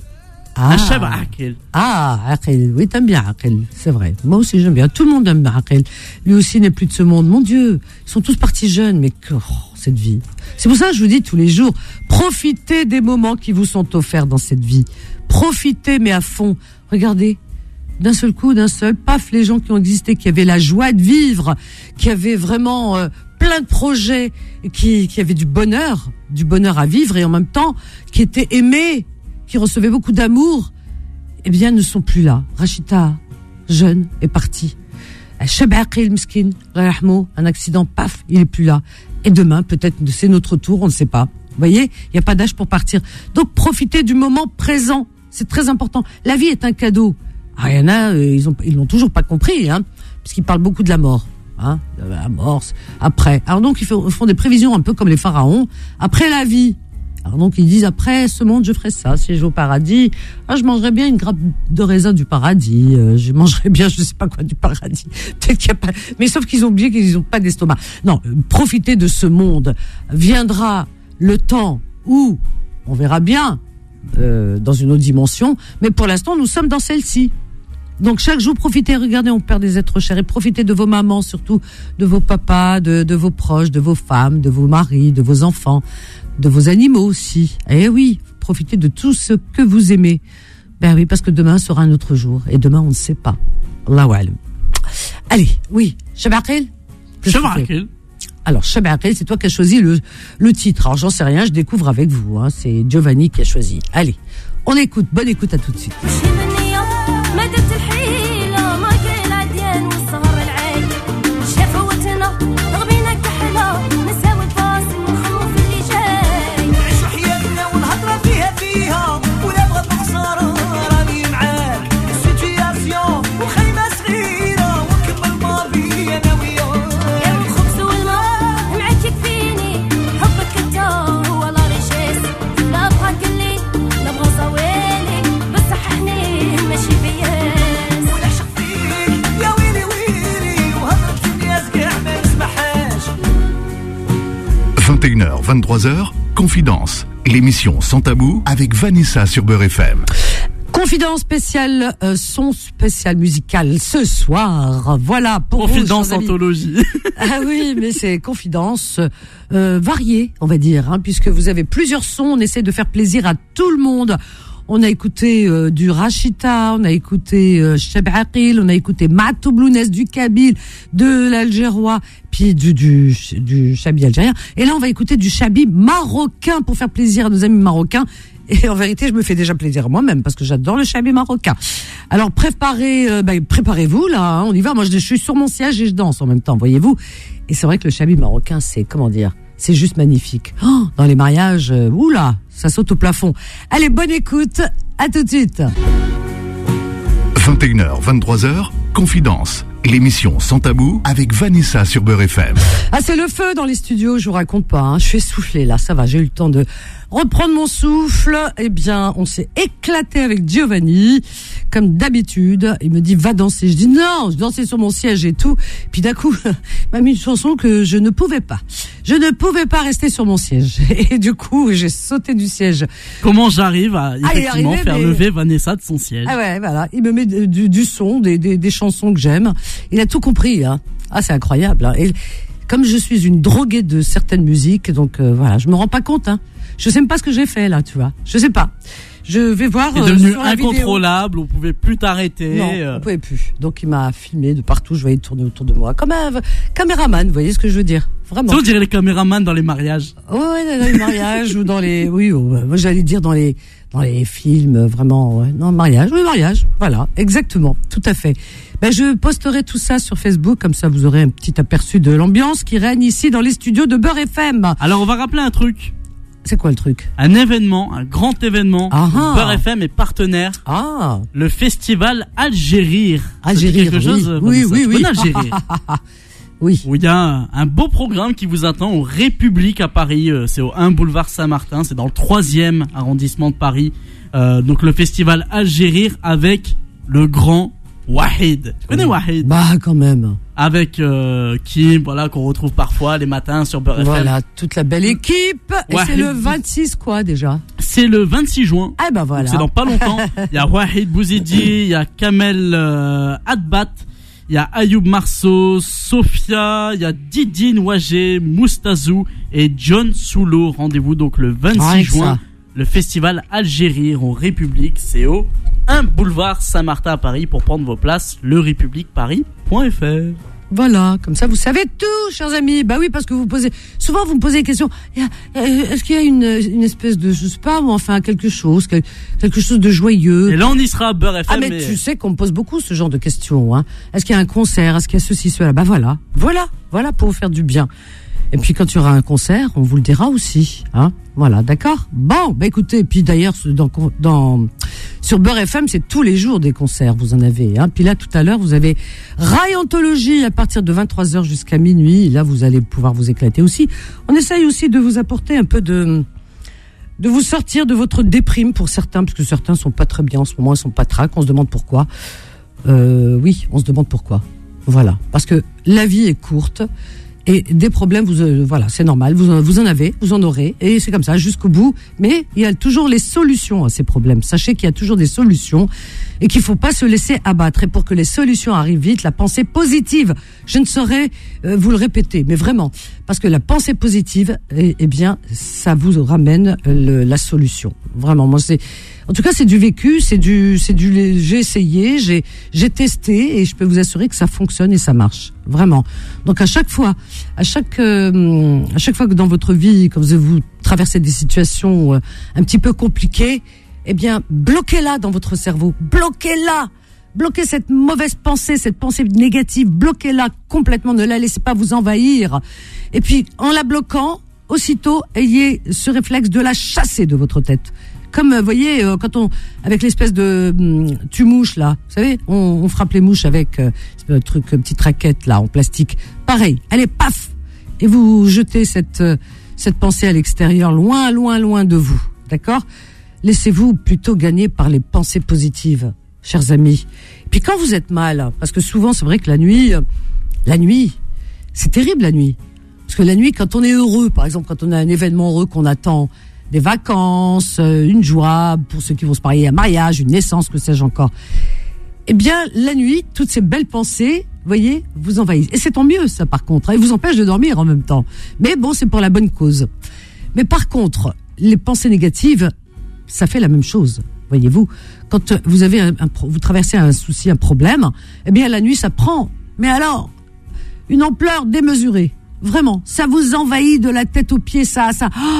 Achab Aqil. Aqil, oui, t'aimes bien Aqil, c'est vrai. Moi aussi j'aime bien, tout le monde aime bien Aqil. Lui aussi n'est plus de ce monde, mon Dieu. Ils sont tous partis jeunes, mais cette vie. C'est pour ça que je vous dis tous les jours, profitez des moments qui vous sont offerts dans cette vie. Profitez, mais à fond. Regardez, d'un seul coup, paf, les gens qui ont existé, qui avaient la joie de vivre, qui avaient vraiment plein de projets, qui avaient du bonheur à vivre et en même temps, qui étaient aimés, qui recevaient beaucoup d'amour, eh bien, ne sont plus là. Rachida, jeune, est partie. Cheb Aqil, miskin, un accident, paf, il est plus là. Et demain, peut-être, c'est notre tour, on ne sait pas. Vous voyez, il n'y a pas d'âge pour partir. Donc, profitez du moment présent. C'est très important. La vie est un cadeau. Il y en a, ils l'ont toujours pas compris, puisqu'ils parlent beaucoup de la mort. De la mort, après. Alors donc, ils font des prévisions un peu comme les pharaons. Après la vie. Alors donc, ils disent, après ce monde, je ferai ça. Si je vais au paradis, je mangerai bien une grappe de raisin du paradis. Je mangerai bien, je sais pas quoi, du paradis. Peut-être qu'il y a pas, mais sauf qu'ils ont oublié qu'ils n'ont pas d'estomac. Non, profitez de ce monde. Viendra le temps où on verra bien, dans une autre dimension. Mais pour l'instant, nous sommes dans celle-ci. Donc chaque jour, profitez, regardez, on perd des êtres chers et profitez de vos mamans, surtout de vos papas, de vos proches, de vos femmes, de vos maris, de vos enfants, de vos animaux aussi. Eh oui, profitez de tout ce que vous aimez. Ben oui, parce que demain sera un autre jour et demain on ne sait pas. Allahu alam. Allez, oui, Cheb Aqil. Cheb Aqil. Alors Cheb Aqil, c'est toi qui as choisi le titre. Alors j'en sais rien, je découvre avec vous. C'est Giovanni qui a choisi. Allez, on écoute. Bonne écoute à tout de suite. مدت الحيلة ما كاين عديان والسهر العايل شاف فوتنا رغبينا كحلة نساوي الفاصل ونخمو في اللي جاي نعيشو حياتنا والهضرة فيها ولا بغات الخسارة راني معاك السيتياسيون وخيمة صغيرة ونكمل ماضي أنا وياك يا الخبز والماء معاك يكفيني حبك انت هو لا ريشيس لا بغا قلي لا بغا صوالي بس صححني ماشي بيا 21h, 23h, Confidence, l'émission Sans Tabou avec Vanessa sur Beurre FM. Confidence spéciale, son spécial musical ce soir. Voilà pour Confidence anthologie. Ah oui, mais c'est confidence variée, on va dire, puisque vous avez plusieurs sons. On essaie de faire plaisir à tout le monde. On a écouté du Rachida, on a écouté Cheb Aqil, on a écouté Matou Blounès du Kabyle, de l'Algérois, puis du Chabi algérien. Et là, on va écouter du Chabi marocain pour faire plaisir à nos amis marocains. Et en vérité, je me fais déjà plaisir moi-même parce que j'adore le Chabi marocain. Alors préparez-vous là, on y va. Moi, je suis sur mon siège et je danse en même temps, voyez-vous. Et c'est vrai que le Chabi marocain, c'est c'est juste magnifique. Oh, dans les mariages, oula, ça saute au plafond. Allez, bonne écoute, à tout de suite. 21h, 23h, Confidence, l'émission Sans Tabou avec Vanessa sur Beurre FM. Ah, c'est le feu dans les studios, je vous raconte pas, je suis essoufflée là, ça va, j'ai eu le temps de reprendre mon souffle. Eh bien, on s'est éclaté avec Giovanni, comme d'habitude. Il me dit, va danser. Je dis, non, je dansais sur mon siège et tout. Puis d'un coup, il m'a mis une chanson que je ne pouvais pas. Je ne pouvais pas rester sur mon siège. Et du coup, j'ai sauté du siège. Comment j'arrive à effectivement faire lever Vanessa de son siège? Ah ouais, voilà. Il me met du son, des chansons que j'aime. Il a tout compris, Ah, c'est incroyable, Et comme je suis une droguée de certaines musiques, donc voilà, je me rends pas compte, Je sais même pas ce que j'ai fait là, tu vois. Je sais pas. Je vais voir. C'est devenu incontrôlable. On pouvait plus t'arrêter. Non, on pouvait plus. Donc il m'a filmé de partout. Je voyais tourner autour de moi comme un caméraman. Vous voyez ce que je veux dire? Vraiment. On dirait les caméramans dans les mariages. Ouais, dans les mariages ou dans les. Oui, moi j'allais dire dans les films, vraiment. Ouais. Non, mariage. Voilà, exactement, tout à fait. Je posterai tout ça sur Facebook, comme ça vous aurez un petit aperçu de l'ambiance qui règne ici dans les studios de Beurre FM. Alors on va rappeler un truc. C'est quoi le truc? Un grand événement. Beurre FM est partenaire. Le festival Algérie. Quelque chose? Oui. Algérie. Oui. Où il y a un beau programme qui vous attend au République à Paris. C'est au 1 boulevard Saint-Martin. C'est dans le 3e arrondissement de Paris. Donc le festival Algérie avec le grand Wahid. Tu connais Wahid? Bah, quand même. Avec Kim, voilà, qu'on retrouve parfois les matins sur Beurre FM. Voilà, toute la belle équipe. Et Wahid. c'est le 26 quoi déjà? C'est le 26 juin. Ah bah voilà. Donc c'est dans pas longtemps. Il y a Wahid Bouzidi, il y a Kamel Adbat, il y a Ayoub Marceau, Sophia, il y a Didine Wagé, Moustazou et John Soulo. Rendez-vous donc le 26 juin. Le festival Algérie en République, c'est au 1 boulevard Saint-Martin à Paris. Pour prendre vos places, lerepubliqueparis.fr. Voilà, comme ça vous savez tout, chers amis. Bah oui, parce que souvent vous me posez des questions. Est-ce qu'il y a une espèce de, je sais pas, ou enfin quelque chose de joyeux. Et là on y sera, Beurre FM. Ah mais tu sais qu'on me pose beaucoup ce genre de questions. Hein. Est-ce qu'il y a un concert? Est-ce qu'il y a ceci, cela? Bah voilà pour vous faire du bien. Et puis quand il y aura un concert, on vous le dira aussi, hein. Voilà, d'accord. Bon, bah écoutez, puis d'ailleurs sur Beurre FM, c'est tous les jours des concerts, vous en avez, hein. Puis là tout à l'heure, vous avez Rail Anthologie à partir de 23h jusqu'à minuit. Et là, vous allez pouvoir vous éclater aussi. On essaye aussi de vous apporter un peu de vous sortir de votre déprime pour certains, parce que certains sont pas très bien en ce moment, ils sont pas trac. On se demande pourquoi. Oui, on se demande pourquoi. Voilà, parce que la vie est courte. Et des problèmes, voilà, c'est normal, vous en avez, vous en aurez, et c'est comme ça jusqu'au bout. Mais il y a toujours les solutions à ces problèmes. Sachez qu'il y a toujours des solutions et qu'il faut pas se laisser abattre. Et pour que les solutions arrivent vite, la pensée positive, je ne saurais vous le répéter, mais vraiment, parce que la pensée positive, eh bien, ça vous ramène la solution. Vraiment, moi en tout cas, c'est du vécu, j'ai essayé, j'ai testé et je peux vous assurer que ça fonctionne et ça marche. Vraiment. Donc à chaque fois que dans votre vie, quand vous traversez des situations un petit peu compliquées, eh bien, bloquez-la dans votre cerveau. Bloquez-la. Bloquez cette mauvaise pensée, cette pensée négative. Bloquez-la complètement. Ne la laissez pas vous envahir. Et puis, en la bloquant, aussitôt, ayez ce réflexe de la chasser de votre tête. Comme, vous voyez, quand avec l'espèce de tue-mouche, là, vous savez, on frappe les mouches avec un truc, petite raquette, là, en plastique. Pareil, allez, paf! Et vous jetez cette pensée à l'extérieur, loin, loin, loin de vous. D'accord? Laissez-vous plutôt gagner par les pensées positives, chers amis. Et puis quand vous êtes mal, parce que souvent, c'est vrai que la nuit, c'est terrible la nuit. Parce que la nuit, quand on est heureux, par exemple, quand on a un événement heureux qu'on attend, des vacances, une joie, pour ceux qui vont se marier, un mariage, une naissance, que sais-je encore. Eh bien, la nuit, toutes ces belles pensées, voyez, vous envahissent. Et c'est tant mieux, ça, par contre. Hein, ils vous empêchent de dormir en même temps. Mais bon, c'est pour la bonne cause. Mais par contre, les pensées négatives, ça fait la même chose. Voyez-vous, quand vous avez vous traversez un souci, un problème, eh bien, la nuit, ça prend. Mais alors, une ampleur démesurée. Vraiment, ça vous envahit de la tête aux pieds, ça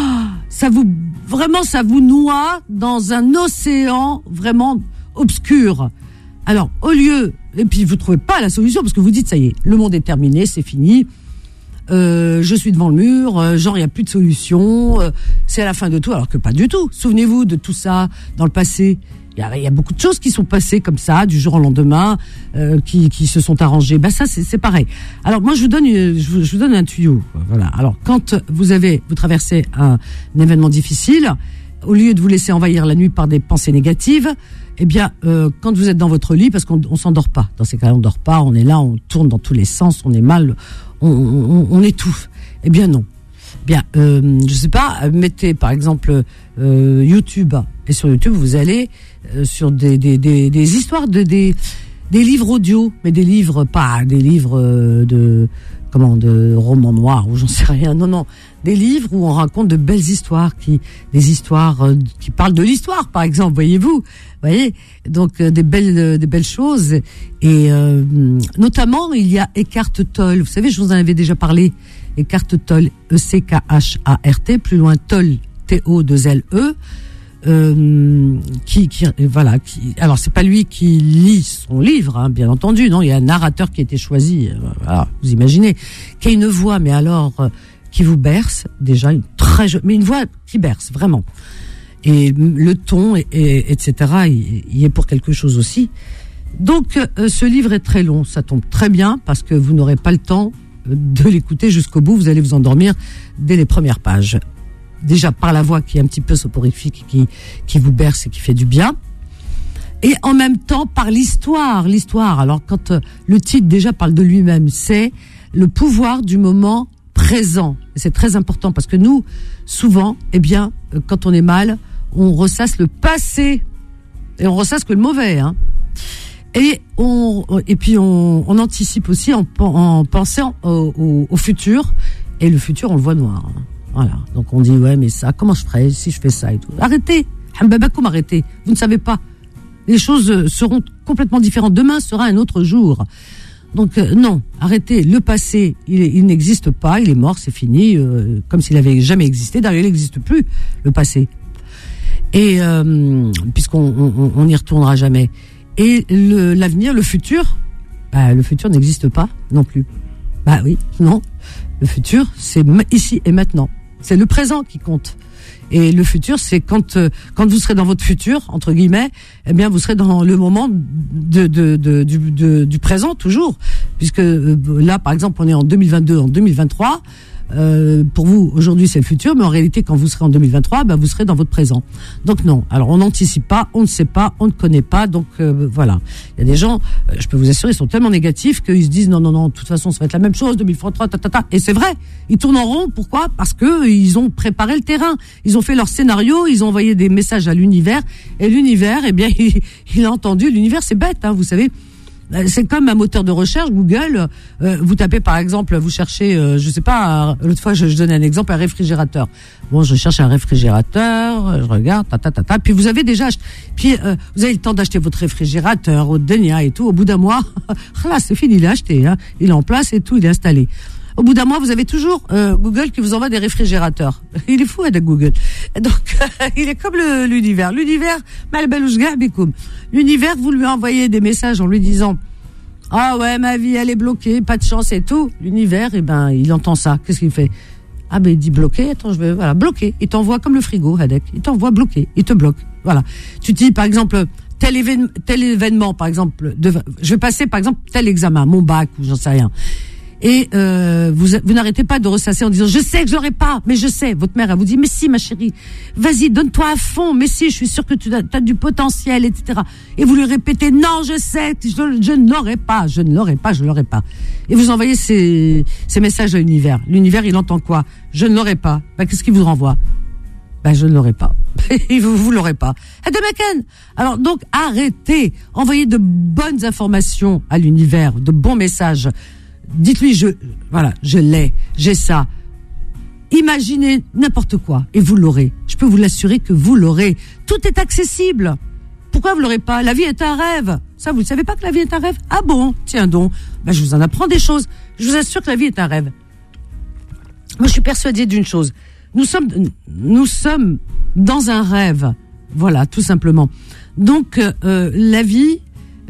vous noie dans un océan vraiment obscur. Alors, au lieu, et puis vous trouvez pas la solution parce que vous dites ça y est, le monde est terminé, c'est fini. Je suis devant le mur, genre il y a plus de solution, c'est à la fin de tout, alors que pas du tout. Souvenez-vous de tout ça dans le passé. Il y a beaucoup de choses qui sont passées comme ça, du jour au lendemain, qui se sont arrangées. Ben ça, c'est pareil. Alors moi, je vous donne un tuyau. Voilà. Alors quand vous traversez un événement difficile, au lieu de vous laisser envahir la nuit par des pensées négatives, eh bien, quand vous êtes dans votre lit, parce qu'on s'endort pas. Dans ces cas-là, on dort pas. On est là, on tourne dans tous les sens, on est mal, on étouffe. Eh bien non. Bien, je sais pas. Mettez par exemple YouTube. Et sur YouTube, vous allez sur des histoires des livres audio, mais des livres pas des livres de romans noirs ou j'en sais rien. Non, des livres où on raconte de belles histoires qui parlent de l'histoire, par exemple. Voyez, donc des belles choses. Et notamment, il y a Eckhart Tolle. Vous savez, je vous en avais déjà parlé. Eckhart Tolle, E-C-K-H-A-R-T, plus loin Tolle, T-O-2-L-E. Alors c'est pas lui qui lit son livre, hein, bien entendu, non, il y a un narrateur qui a été choisi, voilà, vous imaginez, qui a une voix, mais alors qui vous berce, déjà mais une voix qui berce vraiment, et le ton, etc. Il est pour quelque chose aussi. Donc ce livre est très long, ça tombe très bien parce que vous n'aurez pas le temps de l'écouter jusqu'au bout, vous allez vous endormir dès les premières pages. Déjà par la voix qui est un petit peu soporifique, qui vous berce et qui fait du bien. Et en même temps, par l'histoire. Alors, quand le titre déjà parle de lui-même, c'est le pouvoir du moment présent. Et c'est très important parce que nous, souvent, quand on est mal, on ressasse le passé et on ressasse que le mauvais, hein. Et puis on anticipe aussi en pensant au futur. Et le futur, on le voit noir. Hein. Voilà. Donc on dit ouais, mais ça, comment je ferais si je fais ça et tout. Arrêtez, Hambabakoum, arrêtez. Vous ne savez pas. Les choses seront complètement différentes. Demain sera un autre jour. Donc non, arrêtez. Le passé, il n'existe pas. Il est mort, c'est fini. Comme s'il avait jamais existé. D'ailleurs, il n'existe plus le passé. Et puisqu'on n'y retournera jamais. Et l'avenir, le futur n'existe pas non plus. Bah oui, non. Le futur, c'est ici et maintenant. C'est le présent qui compte. Et le futur, c'est quand vous serez dans votre futur, entre guillemets, eh bien, vous serez dans le moment du présent toujours. Puisque là, par exemple, on est en 2022, en 2023. Pour vous, aujourd'hui, c'est le futur, mais en réalité, quand vous serez en 2023, vous serez dans votre présent. Donc non. Alors, on n'anticipe pas, on ne sait pas, on ne connaît pas. Donc voilà. Il y a des gens, je peux vous assurer, ils sont tellement négatifs qu'ils se disent non, de toute façon, ça va être la même chose, 2023, Et c'est vrai. Ils tournent en rond. Pourquoi ? Parce que ils ont préparé le terrain. Ils ont fait leur scénario, ils ont envoyé des messages à l'univers. Et l'univers, il a entendu. L'univers, c'est bête, hein, vous savez. C'est comme un moteur de recherche, Google. Vous tapez par exemple, vous cherchez, je sais pas. L'autre fois, je donnais un exemple, un réfrigérateur. Bon, je cherche un réfrigérateur, je regarde, Puis vous avez déjà, vous avez le temps d'acheter votre réfrigérateur au Denia et tout. Au bout d'un mois, là, c'est fini, il est acheté, hein. Il est en place et tout, il est installé. Au bout d'un mois, vous avez toujours Google qui vous envoie des réfrigérateurs. Il est fou, avec Google. Donc, il est comme l'univers. L'univers, l'univers, vous lui envoyez des messages en lui disant « Ah ouais, ma vie, elle est bloquée, pas de chance et tout. » L'univers, il entend ça. Qu'est-ce qu'il fait ? Ah il dit bloqué. Attends, bloqué. Il t'envoie comme le frigo, Hadek. Il t'envoie bloqué. Il te bloque. Voilà. Tu te dis, par exemple, tel événement, par exemple, je vais passer, par exemple, tel examen, mon bac ou j'en sais rien. Et vous n'arrêtez pas de ressasser en disant je sais que je l'aurai pas, mais je sais. Votre mère elle vous dit mais si ma chérie, vas-y donne-toi à fond, mais si je suis sûre que tu as du potentiel, etc. Et vous lui répétez non je sais, je ne l'aurai pas, je ne l'aurai pas, je ne l'aurai pas. Et vous envoyez ces messages à l'univers. L'univers il entend quoi ? Je ne l'aurai pas. Qu'est-ce qu'il vous renvoie ? Je ne l'aurai pas. vous l'aurez pas. Alors donc arrêtez, envoyez de bonnes informations à l'univers, de bons messages. Dites-lui, je l'ai, j'ai ça. Imaginez n'importe quoi et vous l'aurez. Je peux vous l'assurer que vous l'aurez. Tout est accessible. Pourquoi vous l'aurez pas ? La vie est un rêve. Ça, vous ne savez pas que la vie est un rêve ? Ah bon ? Tiens donc. Je vous en apprends des choses. Je vous assure que la vie est un rêve. Moi, je suis persuadée d'une chose. Nous sommes dans un rêve. Voilà, tout simplement. Donc, la vie...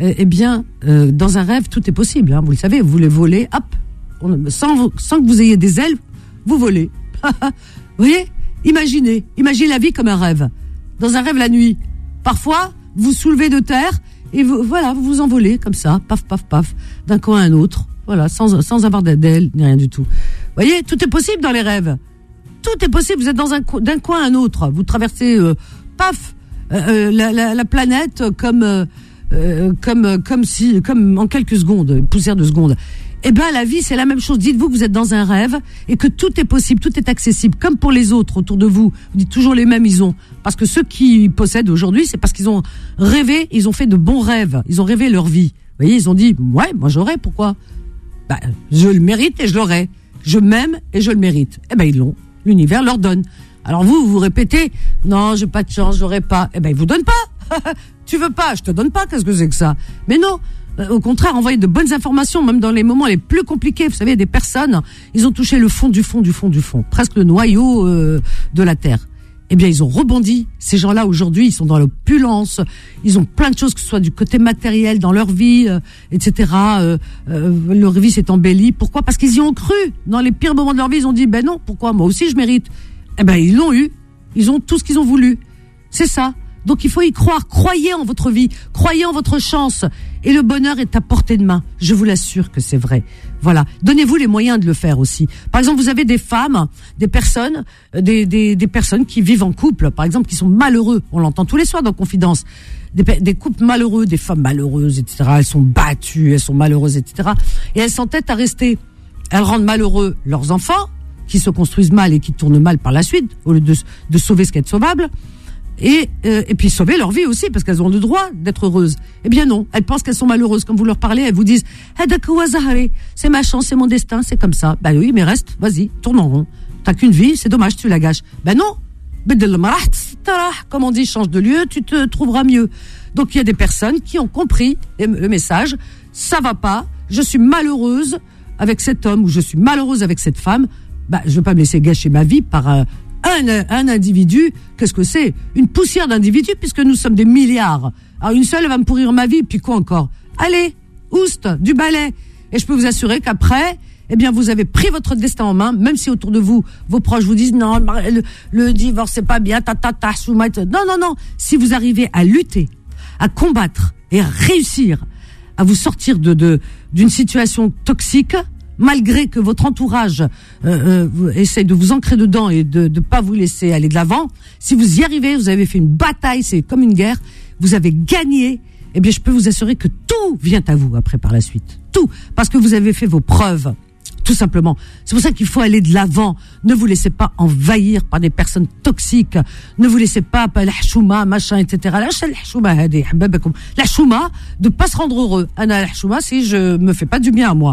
dans un rêve, tout est possible. Hein, vous le savez, vous voulez voler, hop, sans que vous ayez des ailes, vous volez. Vous voyez ? Imaginez la vie comme un rêve. Dans un rêve la nuit. Parfois, vous soulevez de terre et vous vous envolez comme ça, paf, paf, paf, d'un coin à un autre. Voilà, sans avoir d'ailes ni rien du tout. Vous voyez ? Tout est possible dans les rêves. Tout est possible. Vous êtes d'un coin à un autre. Vous traversez, paf, la planète comme en quelques secondes, poussière de secondes. La vie, c'est la même chose. Dites-vous que vous êtes dans un rêve et que tout est possible, tout est accessible. Comme pour les autres autour de vous. Vous dites toujours les mêmes, parce que ceux qui possèdent aujourd'hui, c'est parce qu'ils ont rêvé, ils ont fait de bons rêves. Ils ont rêvé leur vie. Vous voyez, ils ont dit, ouais, moi j'aurai, pourquoi? Je le mérite et je l'aurai. Je m'aime et je le mérite. Ils l'ont. L'univers leur donne. Alors vous répétez, non, j'ai pas de chance, j'aurai pas. Il vous donne pas. Tu veux pas, je te donne pas, qu'est-ce que c'est que ça? Mais non, au contraire, envoyer de bonnes informations, même dans les moments les plus compliqués. Vous savez, des personnes, ils ont touché le fond du fond, presque le noyau de la terre. Ils ont rebondi. Ces gens-là, aujourd'hui, ils sont dans l'opulence. Ils ont plein de choses, que ce soit du côté matériel, dans leur vie, etc. Leur vie s'est embellie. Pourquoi? Parce qu'ils y ont cru. Dans les pires moments de leur vie, ils ont dit, non, pourquoi? Moi aussi, je mérite. Ils l'ont eu. Ils ont tout ce qu'ils ont voulu. C'est ça. Donc il faut y croire, croyez en votre vie, croyez en votre chance, et le bonheur est à portée de main. Je vous l'assure que c'est vrai. Voilà, donnez-vous les moyens de le faire aussi. Par exemple, vous avez des femmes, des personnes qui vivent en couple, par exemple, qui sont malheureux. On l'entend tous les soirs dans Confidence. Des couples malheureux, des femmes malheureuses, etc. Elles sont battues, elles sont malheureuses, etc. Et elles s'entêtent à rester. Elles rendent malheureux leurs enfants, qui se construisent mal et qui tournent mal par la suite, au lieu de sauver ce qui est sauvable. Et puis sauver leur vie aussi, parce qu'elles ont le droit d'être heureuses. Eh bien non, elles pensent qu'elles sont malheureuses. Quand vous leur parlez, elles vous disent c'est ma chance, c'est mon destin, c'est comme ça. Ben oui, mais reste, vas-y, tourne en rond. T'as qu'une vie, c'est dommage, tu la gâches. Ben non, comme on dit, change de lieu, tu te trouveras mieux. Donc il y a des personnes qui ont compris le message, ça va pas, je suis malheureuse avec cet homme ou je suis malheureuse avec cette femme, je vais pas me laisser gâcher ma vie par un individu. Qu'est-ce que c'est? Une poussière d'individus, puisque nous sommes des milliards. Alors une seule, elle va me pourrir ma vie, puis quoi encore? Allez, oust, du balai. Et je peux vous assurer qu'après, eh bien, vous avez pris votre destin en main, même si autour de vous, vos proches vous disent non, le divorce c'est pas bien, non. Si vous arrivez à lutter, à combattre et à réussir à vous sortir d'une situation toxique, malgré que votre entourage essaye de vous ancrer dedans et de pas vous laisser aller de l'avant, si vous y arrivez, vous avez fait une bataille, c'est comme une guerre, vous avez gagné, eh bien je peux vous assurer que tout vient à vous après par la suite. Tout, parce que vous avez fait vos preuves, tout simplement. C'est pour ça qu'il faut aller de l'avant. Ne vous laissez pas envahir par des personnes toxiques. Ne vous laissez pas la chouma, machin, etc. La chouma, de pas se rendre heureux. La chouma, si je me fais pas du bien à moi.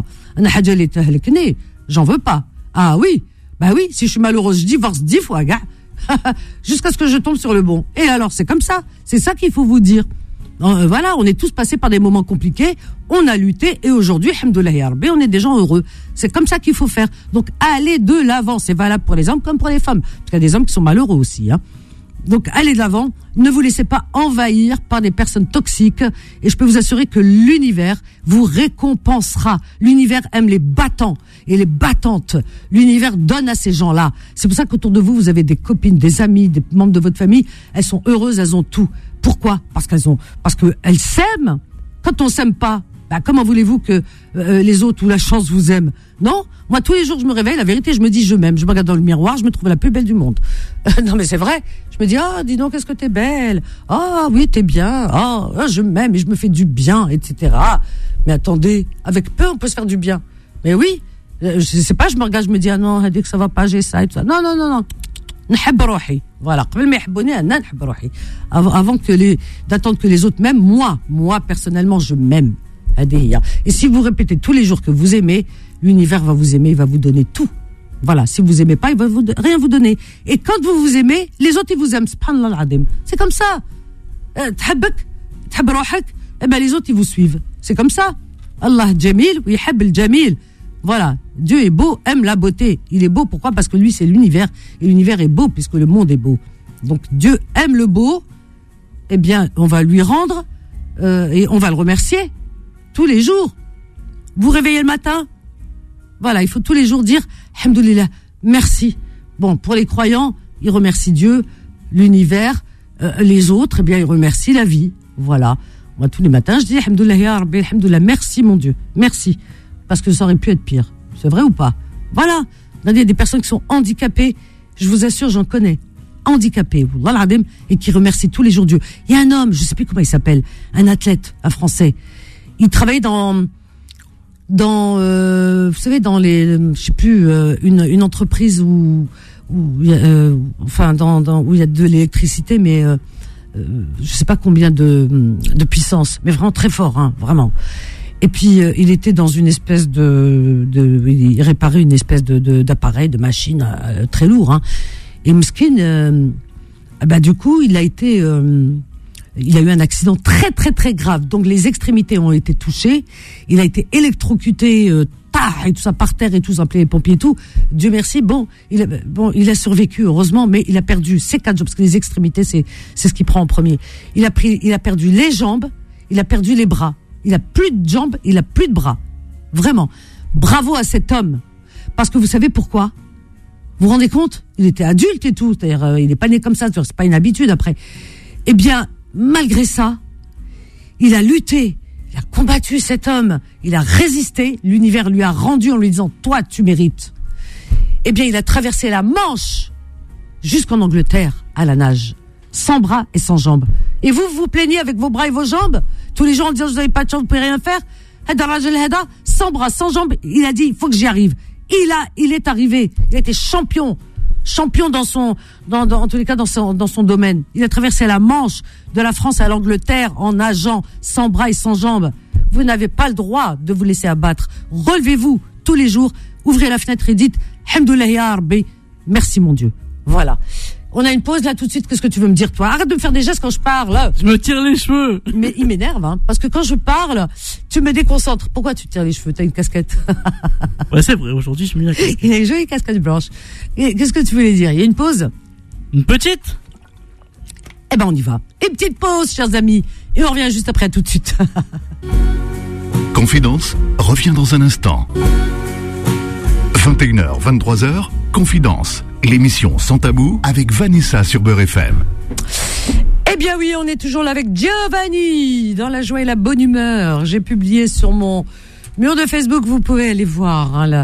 J'en veux pas. Ah oui, oui, si je suis malheureuse, je divorce 10 fois, gars. Jusqu'à ce que je tombe sur le bon. Et alors, c'est comme ça. C'est ça qu'il faut vous dire. Voilà, on est tous passés par des moments compliqués, on a lutté et aujourd'hui, alhamdoulilah ya Rabbi, on est des gens heureux. C'est comme ça qu'il faut faire. Donc, allez de l'avant. C'est valable pour les hommes comme pour les femmes. Parce qu'il y a des hommes qui sont malheureux aussi, hein. Donc, allez de l'avant. Ne vous laissez pas envahir par des personnes toxiques. Et je peux vous assurer que l'univers vous récompensera. L'univers aime les battants et les battantes. L'univers donne à ces gens-là. C'est pour ça qu'autour de vous, vous avez des copines, des amis, des membres de votre famille. Elles sont heureuses, elles ont tout. Pourquoi? Parce qu'elles s'aiment. Quand on s'aime pas, comment voulez-vous que les autres ou la chance vous aiment? Non? Moi, tous les jours, je me réveille, la vérité, je me dis, je m'aime. Je me regarde dans le miroir, je me trouve la plus belle du monde. Non, mais c'est vrai. Je me dis, dis donc, qu'est-ce que t'es belle. Oui, t'es bien. Je m'aime et je me fais du bien, etc. Mais attendez, avec peu, on peut se faire du bien. Mais oui, je sais pas, je me regarde, je me dis, non, elle dit que ça va pas, j'ai ça et tout ça. Non. Voilà. Avant d'attendre que les autres m'aiment, moi, personnellement, je m'aime. Et si vous répétez tous les jours que vous aimez, l'univers va vous aimer, il va vous donner tout. Voilà. Si vous aimez pas, il va rien vous donner. Et quand vous vous aimez, les autres, ils vous aiment. Subhanallah al-Adim. C'est comme ça. Les autres, ils vous suivent. C'est comme ça. Allah jamil, wa yuhib al-jamil. Voilà, Dieu est beau, aime la beauté. Il est beau, pourquoi? Parce que lui, c'est l'univers. Et l'univers est beau, puisque le monde est beau. Donc, Dieu aime le beau. Eh bien, on va lui rendre et on va le remercier tous les jours. Vous réveillez le matin. Voilà, il faut tous les jours dire alhamdoulilah, merci. Bon, pour les croyants, ils remercient Dieu, l'univers. Les autres, eh bien, ils remercient la vie. Voilà. Moi, tous les matins, je dis alhamdoulilah ya Rabbi, alhamdoulilah, merci mon Dieu, merci. Parce que ça aurait pu être pire. C'est vrai ou pas? Voilà. Il y a des personnes qui sont handicapées. Je vous assure, j'en connais. Handicapées. Et qui remercient tous les jours Dieu. Il y a un homme, je sais plus comment il s'appelle, un athlète, un Français. Il travaille dans vous savez, dans les, je sais plus, une entreprise où il y a, où il y a de l'électricité, mais je sais pas combien de puissance, mais vraiment très fort, hein, vraiment. Et puis il était dans une espèce il réparait une espèce d'appareil, de machine très lourd, hein. Et Mskin, du coup, il a eu un accident très très très grave. Donc les extrémités ont été touchées. Il a été électrocuté, et tout ça par terre et tout ça, appelé les pompiers et tout. Dieu merci. Il a survécu heureusement, mais il a perdu ses 4 jambes parce que les extrémités c'est ce qu'il prend en premier. Il a perdu les jambes, il a perdu les bras. Il a plus de jambes, il a plus de bras. Vraiment. Bravo à cet homme. Parce que vous savez pourquoi? Vous vous rendez compte? Il était adulte et tout. C'est-à-dire, il n'est pas né comme ça. C'est pas une habitude après. Eh bien, malgré ça, il a lutté, il a combattu cet homme, il a résisté, l'univers lui a rendu en lui disant « Toi, tu mérites ». Eh bien, il a traversé la Manche jusqu'en Angleterre à la nage, sans bras et sans jambes. Et vous vous plaignez avec vos bras et vos jambes tous les jours en disant « Vous n'avez pas de jambes, vous ne pouvez rien faire ». Sans bras, sans jambes, il a dit « Il faut que j'y arrive ». Il est arrivé, il a été champion en tous les cas dans son domaine. Il a traversé la Manche de la France à l'Angleterre en nageant sans bras et sans jambes. Vous n'avez pas le droit de vous laisser abattre. Relevez-vous tous les jours, ouvrez la fenêtre et dites Hamdoulilah ya Rabbi, merci mon Dieu. Voilà. On a une pause là tout de suite. Qu'est-ce que tu veux me dire toi? Arrête de me faire des gestes quand je parle. Je me tire les cheveux. Mais il m'énerve, hein, parce que quand je parle, tu me déconcentres. Pourquoi tu te tires les cheveux? T'as une casquette. Ouais, c'est vrai. Aujourd'hui, je me mets la casquette. Il a une jolie casquette blanche. Et qu'est-ce que tu voulais dire? Il y a une pause? Une petite? Eh ben, on y va. Une petite pause, chers amis. Et on revient juste après, tout de suite. Confidence revient dans un instant. 21h, 23h, Confidence. L'émission Sans Tabou avec Vanessa sur Beurre FM. Eh bien oui, on est toujours là avec Giovanni, dans la joie et la bonne humeur. J'ai publié sur mon mur de Facebook, vous pouvez aller voir, hein,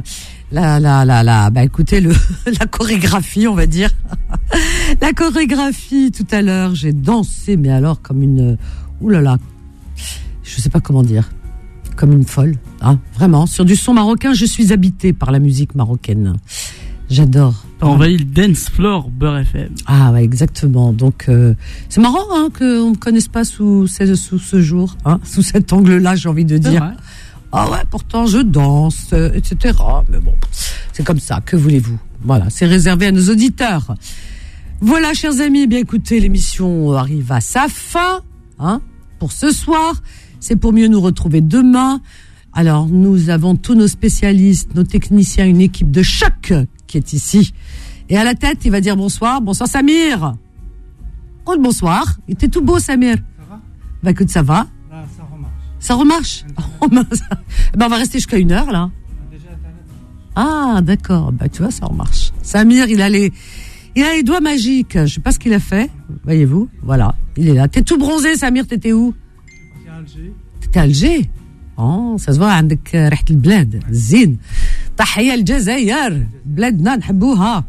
écoutez, la chorégraphie, on va dire. La chorégraphie, tout à l'heure, j'ai dansé, mais alors comme une... oulala, je sais pas comment dire, comme une folle, hein, vraiment. Sur du son marocain, je suis habitée par la musique marocaine. J'adore. T'as envahi le dance floor Beurre FM. Ah ouais, exactement. Donc c'est marrant hein, qu'on me connaisse pas sous ce jour, hein, sous cet angle-là, j'ai envie de dire. Ouais. Ah ouais, pourtant je danse, etc. Mais bon, c'est comme ça. Que voulez-vous? Voilà, c'est réservé à nos auditeurs. Voilà, chers amis, eh bien écoutez, l'émission arrive à sa fin, hein, pour ce soir. C'est pour mieux nous retrouver demain. Alors, nous avons tous nos spécialistes, nos techniciens, une équipe de choc qui est ici. Et à la tête, il va dire bonsoir. Bonsoir, Samir. Oh, bonsoir. Il était tout beau, Samir. Ça va? Bah, écoute, ça va. Là, ça remarche. Ça remarche? Oh, mince. Ben, on va rester jusqu'à 1h, là. Déjà, Internet, ça marche. Ah, d'accord. Bah, tu vois, ça remarche. Samir, il a les doigts magiques. Je sais pas ce qu'il a fait. Voyez-vous? Voilà. Il est là. T'es tout bronzé, Samir. T'étais où? C'est à Alger. T'étais à Alger? Oh, ça se voit, عندك ريحة البلاد زين. تحية الجزائر بلادنا نحبوها.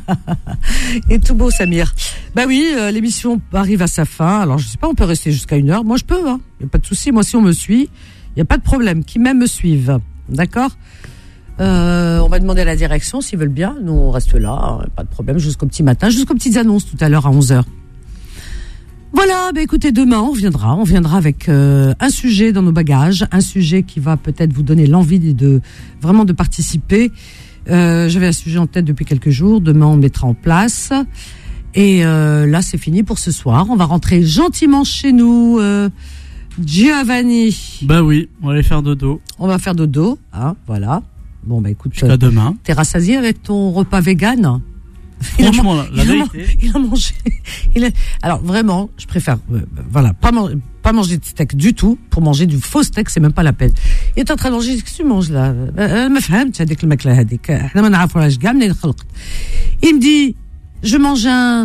Et tout beau, Samir. Bah oui, l'émission arrive à sa fin. Alors je sais pas, on peut rester jusqu'à 1h. Moi je peux, hein. Y a pas de souci. Moi si on me suit, y a pas de problème. Qui même me suivent, d'accord. On va demander à la direction s'ils veulent bien. Nous on reste là, pas de problème, jusqu'au petit matin, jusqu'aux petites annonces tout à l'heure à 11h. Voilà, bah écoutez, demain on viendra avec un sujet dans nos bagages, un sujet qui va peut-être vous donner l'envie de vraiment de participer. J'avais un sujet en tête depuis quelques jours, demain on le mettra en place. Et là c'est fini pour ce soir, on va rentrer gentiment chez nous. Giovanni. Bah oui, on va aller faire dodo. On va faire dodo, hein, voilà. Bon bah écoute, jusqu'à demain. T'es rassasié avec ton repas vegan? Franchement, la vérité. Il a mangé. Alors vraiment, je préfère, voilà, pas manger de steak du tout. Pour manger du faux steak, c'est même pas la peine. Il est en train de manger. Qu'est-ce que tu manges là? ما فهمت هذيك الماكلة هذيك. احنا ما نعرفوهاش كاع منين خلقت. Il me dit, je mange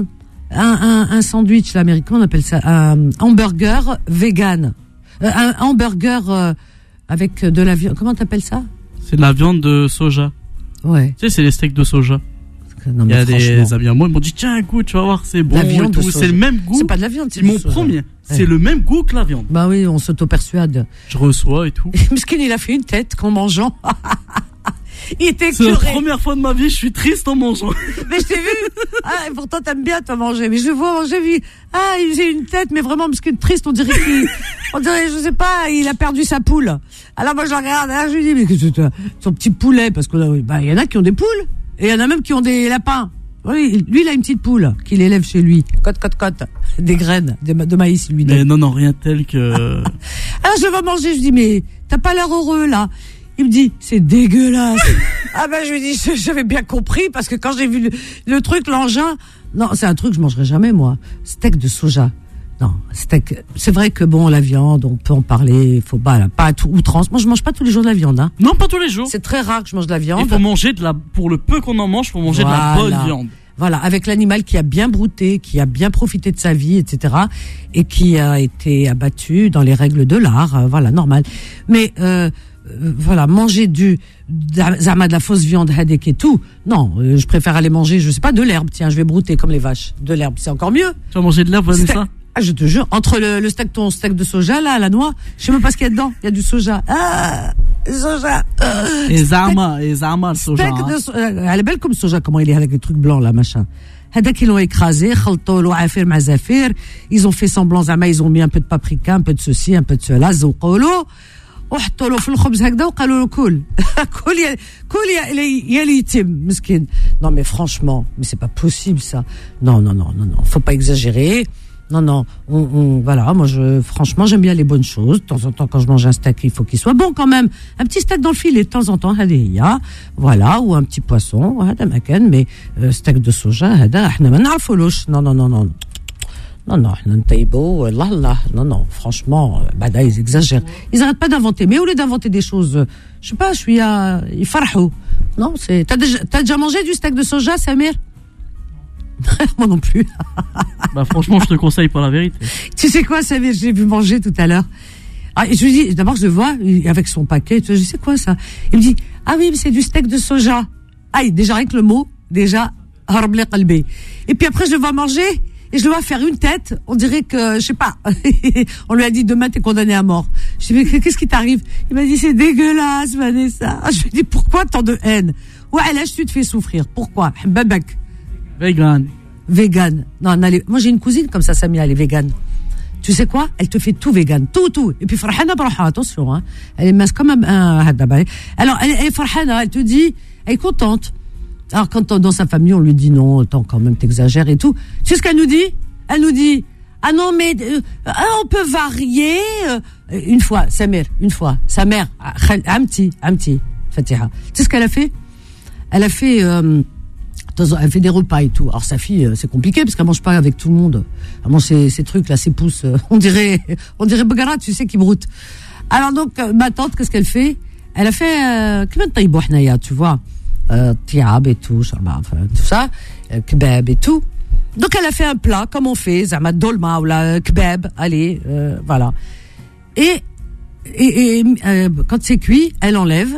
un sandwich, l'américain, on appelle ça un hamburger vegan. Un hamburger avec de la viande. Comment t'appelles ça? C'est de la viande de soja. Ouais. Tu sais, c'est les steaks de soja. Non, il y a des amis à moi, ils m'ont dit tiens, goûte, tu vas voir, c'est bon. La viande et tout. C'est le même goût. C'est pas de la viande, c'est mon premier. Ouais. C'est le même goût que la viande. Bah oui, on s'auto-persuade. Je reçois et tout. Miskin, il a fait une tête qu'en mangeant. Il était c'est la première fois de ma vie, je suis triste en mangeant. Mais je t'ai vu. Ah, et pourtant t'aimes bien toi manger. Mais je le vois manger, il faisait une tête, mais vraiment Miskin triste. On dirait, je sais pas, il a perdu sa poule. Alors moi je regarde, là, je lui dis mais qu'est-ce que son petit poulet, parce que là, bah il y en a qui ont des poules. Et il y en a même qui ont des lapins. Oui, lui, il a une petite poule qu'il élève chez lui. Cote. Des graines de maïs, lui donne. Mais non, rien tel que... Alors, je vais manger. Je dis, mais t'as pas l'air heureux, là. Il me dit, c'est dégueulasse. Ah ben, je lui dis, j'avais bien compris, parce que quand j'ai vu le truc, l'engin... Non, c'est un truc que je mangerai jamais, moi. Steak de soja. Non, c'est vrai que bon, la viande, on peut en parler, il faut pas à tout outrance. Moi, je mange pas tous les jours de la viande, hein. Non, pas tous les jours. C'est très rare que je mange de la viande. Il faut manger pour le peu qu'on en mange, faut manger de la bonne viande. voilà, avec l'animal qui a bien brouté, qui a bien profité de sa vie, etc., et qui a été abattu dans les règles de l'art, voilà, normal. Mais voilà, manger zama de la fausse viande hadek et tout, non, je préfère aller manger, je sais pas, de l'herbe. Tiens, je vais brouter comme les vaches, de l'herbe, c'est encore mieux. Tu vas manger de l'herbe, Vanessa? Ah, je te jure, entre ton steak de soja là, la noix, je sais même pas ce qu'il y a dedans. Il y a du soja. Ah, soja. Et zama, le soja. Steak de soja. Elle est belle comme soja, comment il est avec les trucs blancs là, machin. Hadak ils l'ont écrasé, khaltolo afir ma zafir. Ils ont fait semblant zama, ils ont mis un peu de paprika, un peu de ceci, un peu de cela, zouqolo. وحطوا له في الخبز هكذا وقالوا له كل يا اليتيم مسكين. Non mais franchement, mais c'est pas possible ça. Non, faut pas exagérer. Non, voilà, moi franchement j'aime bien les bonnes choses. De temps en temps quand je mange un steak, il faut qu'il soit bon quand même. Un petit steak dans le filet de temps en temps, voilà, ou un petit poisson, mais steak de soja, احنا ما نعرفولوش. Non, franchement, ils exagèrent. Ils arrêtent pas d'inventer. Mais au lieu d'inventer des choses, je sais pas, ils farhou. Non, t'as déjà mangé du steak de soja, Samir? Moi non plus. Franchement, je te conseille pas la vérité. Tu sais quoi, Samir, j'ai vu manger tout à l'heure. Ah, je lui dis, d'abord, je le vois, avec son paquet, je sais quoi ça? Il me dit, ah oui, mais c'est du steak de soja. Ah, déjà, avec le mot, déjà, harb li qalbi. Et puis après, je le vois manger, et je le vois faire une tête, on dirait que, je sais pas, on lui a dit demain t'es condamné à mort. Je lui ai dit, mais qu'est-ce qui t'arrive? Il m'a dit, c'est dégueulasse, Vanessa. Je lui ai dit, pourquoi tant de haine? Ouais, là, je te fais souffrir. Pourquoi? Babak. Vegan. Non, moi j'ai une cousine comme ça, Samia, elle est végane. Tu sais quoi? Elle te fait tout vegan, tout. Et puis farhana braha, attention, hein. Elle est mince comme un hadabay. Alors, elle est farhana, elle te dit, elle est contente. Alors, quand dans sa famille, on lui dit non, attends, quand même, t'exagères et tout. Tu sais ce qu'elle nous dit? Elle nous dit, ah non, mais on peut varier. Une fois, sa mère, sa mère, Amti, Fatiha. Tu sais ce qu'elle a fait? Elle fait des repas et tout. Alors sa fille, c'est compliqué parce qu'elle mange pas avec tout le monde. Elle mange ces trucs là, ces pousses. On dirait Bagara, tu sais, qui broute. Alors donc ma tante, qu'est-ce qu'elle fait? Elle a fait tu vois, tiab et tout, tout ça, kebab et tout. Donc elle a fait un plat comme on fait, zama dolma ou la kebab, allez, voilà. Et quand c'est cuit, elle a enlevé,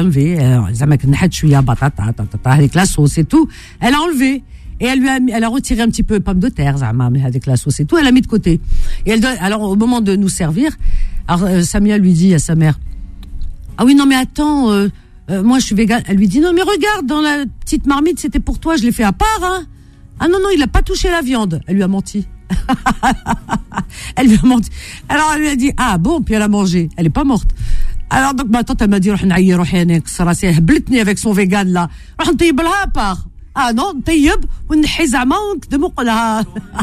avec la sauce et tout, elle a enlevé. Et elle a retiré un petit peu pomme de terre, avec la sauce et tout, elle a mis de côté. Et alors, au moment de nous servir, alors, Samia lui dit à sa mère, ah oui, non, mais attends, moi, je suis végane. Elle lui dit, non, mais regarde, dans la petite marmite, c'était pour toi, je l'ai fait à part, hein. Ah non, il a pas touché la viande. Elle lui a menti. Elle lui a menti. Alors, elle lui a dit, ah bon, puis elle a mangé. Elle est pas morte. Alors, donc, ma tante, elle m'a dit, blitni avec son vegan, là. À part. Ah non, tayyib, ou n'hizama, ou n'kdemouqla.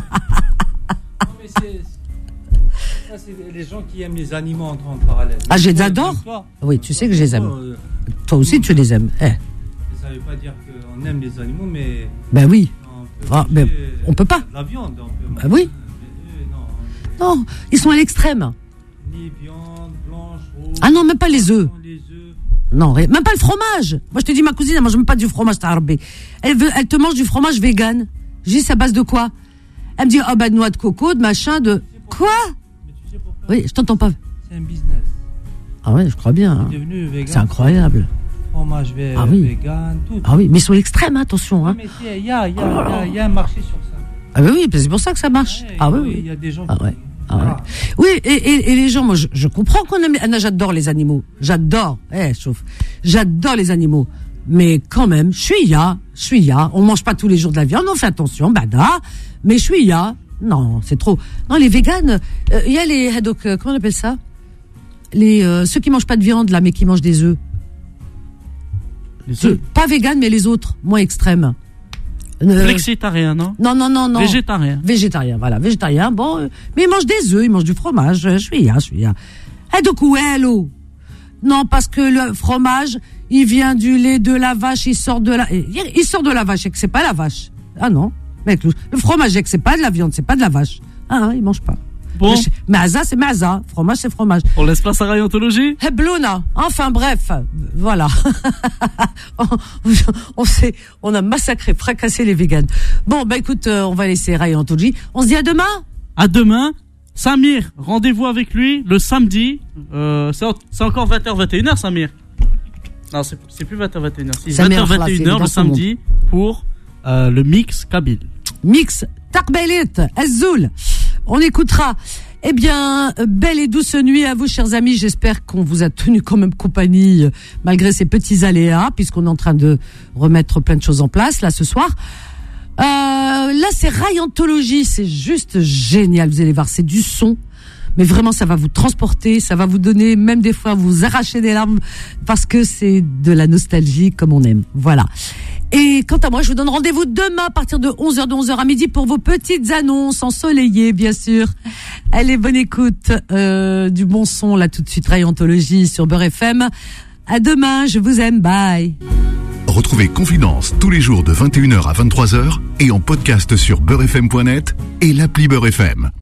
C'est les gens qui aiment les animaux en parallèle. Ah, je les adore. Oui, tu sais que je les aime. Toi aussi, tu les aimes. Ça veut pas dire qu'on aime les animaux, mais. Ben oui. Mais on peut pas. La viande, on peut. Ben oui. Non, ils sont à l'extrême. Ni viande, blanche, rouge. Ah non, même pas les œufs. Non, même pas le fromage. Moi, je te dis, ma cousine, elle mange même pas du fromage tarabé. Elle te mange du fromage vegan. J'ai dit, c'est à base de quoi? Elle me dit, oh, bah, de noix de coco, de machin, de. Quoi? Mais tu sais pourquoi? Oui, je t'entends pas. C'est un business. Ah ouais, je crois bien. Hein. C'est incroyable. Fromage vegan, tout. Ah oui, mais ils sont extrêmes, attention. Hein. Mais il y a un marché sur ça. Ah oui, c'est pour ça que ça marche. Ouais, ah oui. Il y a des gens qui... Oui, et les gens, moi, je comprends qu'on aime. Anna, j'adore les animaux. J'adore. J'adore les animaux. Mais quand même, je suis ya. On mange pas tous les jours de la viande, on fait attention, bada. Mais je suis ya. Non, c'est trop. Non, les véganes, il y a les, donc, comment on appelle ça? Ceux qui mangent pas de viande, là, mais qui mangent des œufs. Pas véganes, mais les autres, moins extrêmes. Flexitarien, non? Non. Végétarien, voilà, végétarien. Bon, mais ils mangent des œufs, ils mangent du fromage. Je suis ya. Et donc, non, parce que le fromage, il vient du lait de la vache, il sort de la vache, et que c'est pas la vache. Ah non, mec, le fromage, et que c'est pas de la viande, c'est pas de la vache. Ah, ils mangent pas. Bon. Maza, c'est maza. Fromage, c'est fromage. On laisse place à Rayantologie. Heblouna. Enfin, bref. Voilà. On a massacré, fracassé les véganes. Bon, bah, écoute, on va laisser Rayantologie. On se dit à demain? À demain. Samir, rendez-vous avec lui le samedi. C'est encore 20h, 21h, Samir. Non, c'est plus 20h, 21h. C'est 20h, 21h le samedi pour le mix Kabyle. Mix Takbelit, Azoul. On écoutera. Eh bien, belle et douce nuit à vous, chers amis. J'espère qu'on vous a tenu quand même compagnie malgré ces petits aléas, puisqu'on est en train de remettre plein de choses en place là ce soir. Là, c'est Rayantologie, c'est juste génial. Vous allez voir, c'est du son. Mais vraiment, ça va vous transporter, ça va vous donner, même des fois, vous arracher des larmes, parce que c'est de la nostalgie comme on aime. Voilà. Et quant à moi, je vous donne rendez-vous demain à partir de 11h, de 11h à midi pour vos petites annonces ensoleillées, bien sûr. Allez, bonne écoute, du bon son, là, tout de suite, Rayantologie sur Beurre FM. À demain, je vous aime, bye. Retrouvez Confidence tous les jours de 21h à 23h et en podcast sur beurrefm.net et l'appli Beurre FM.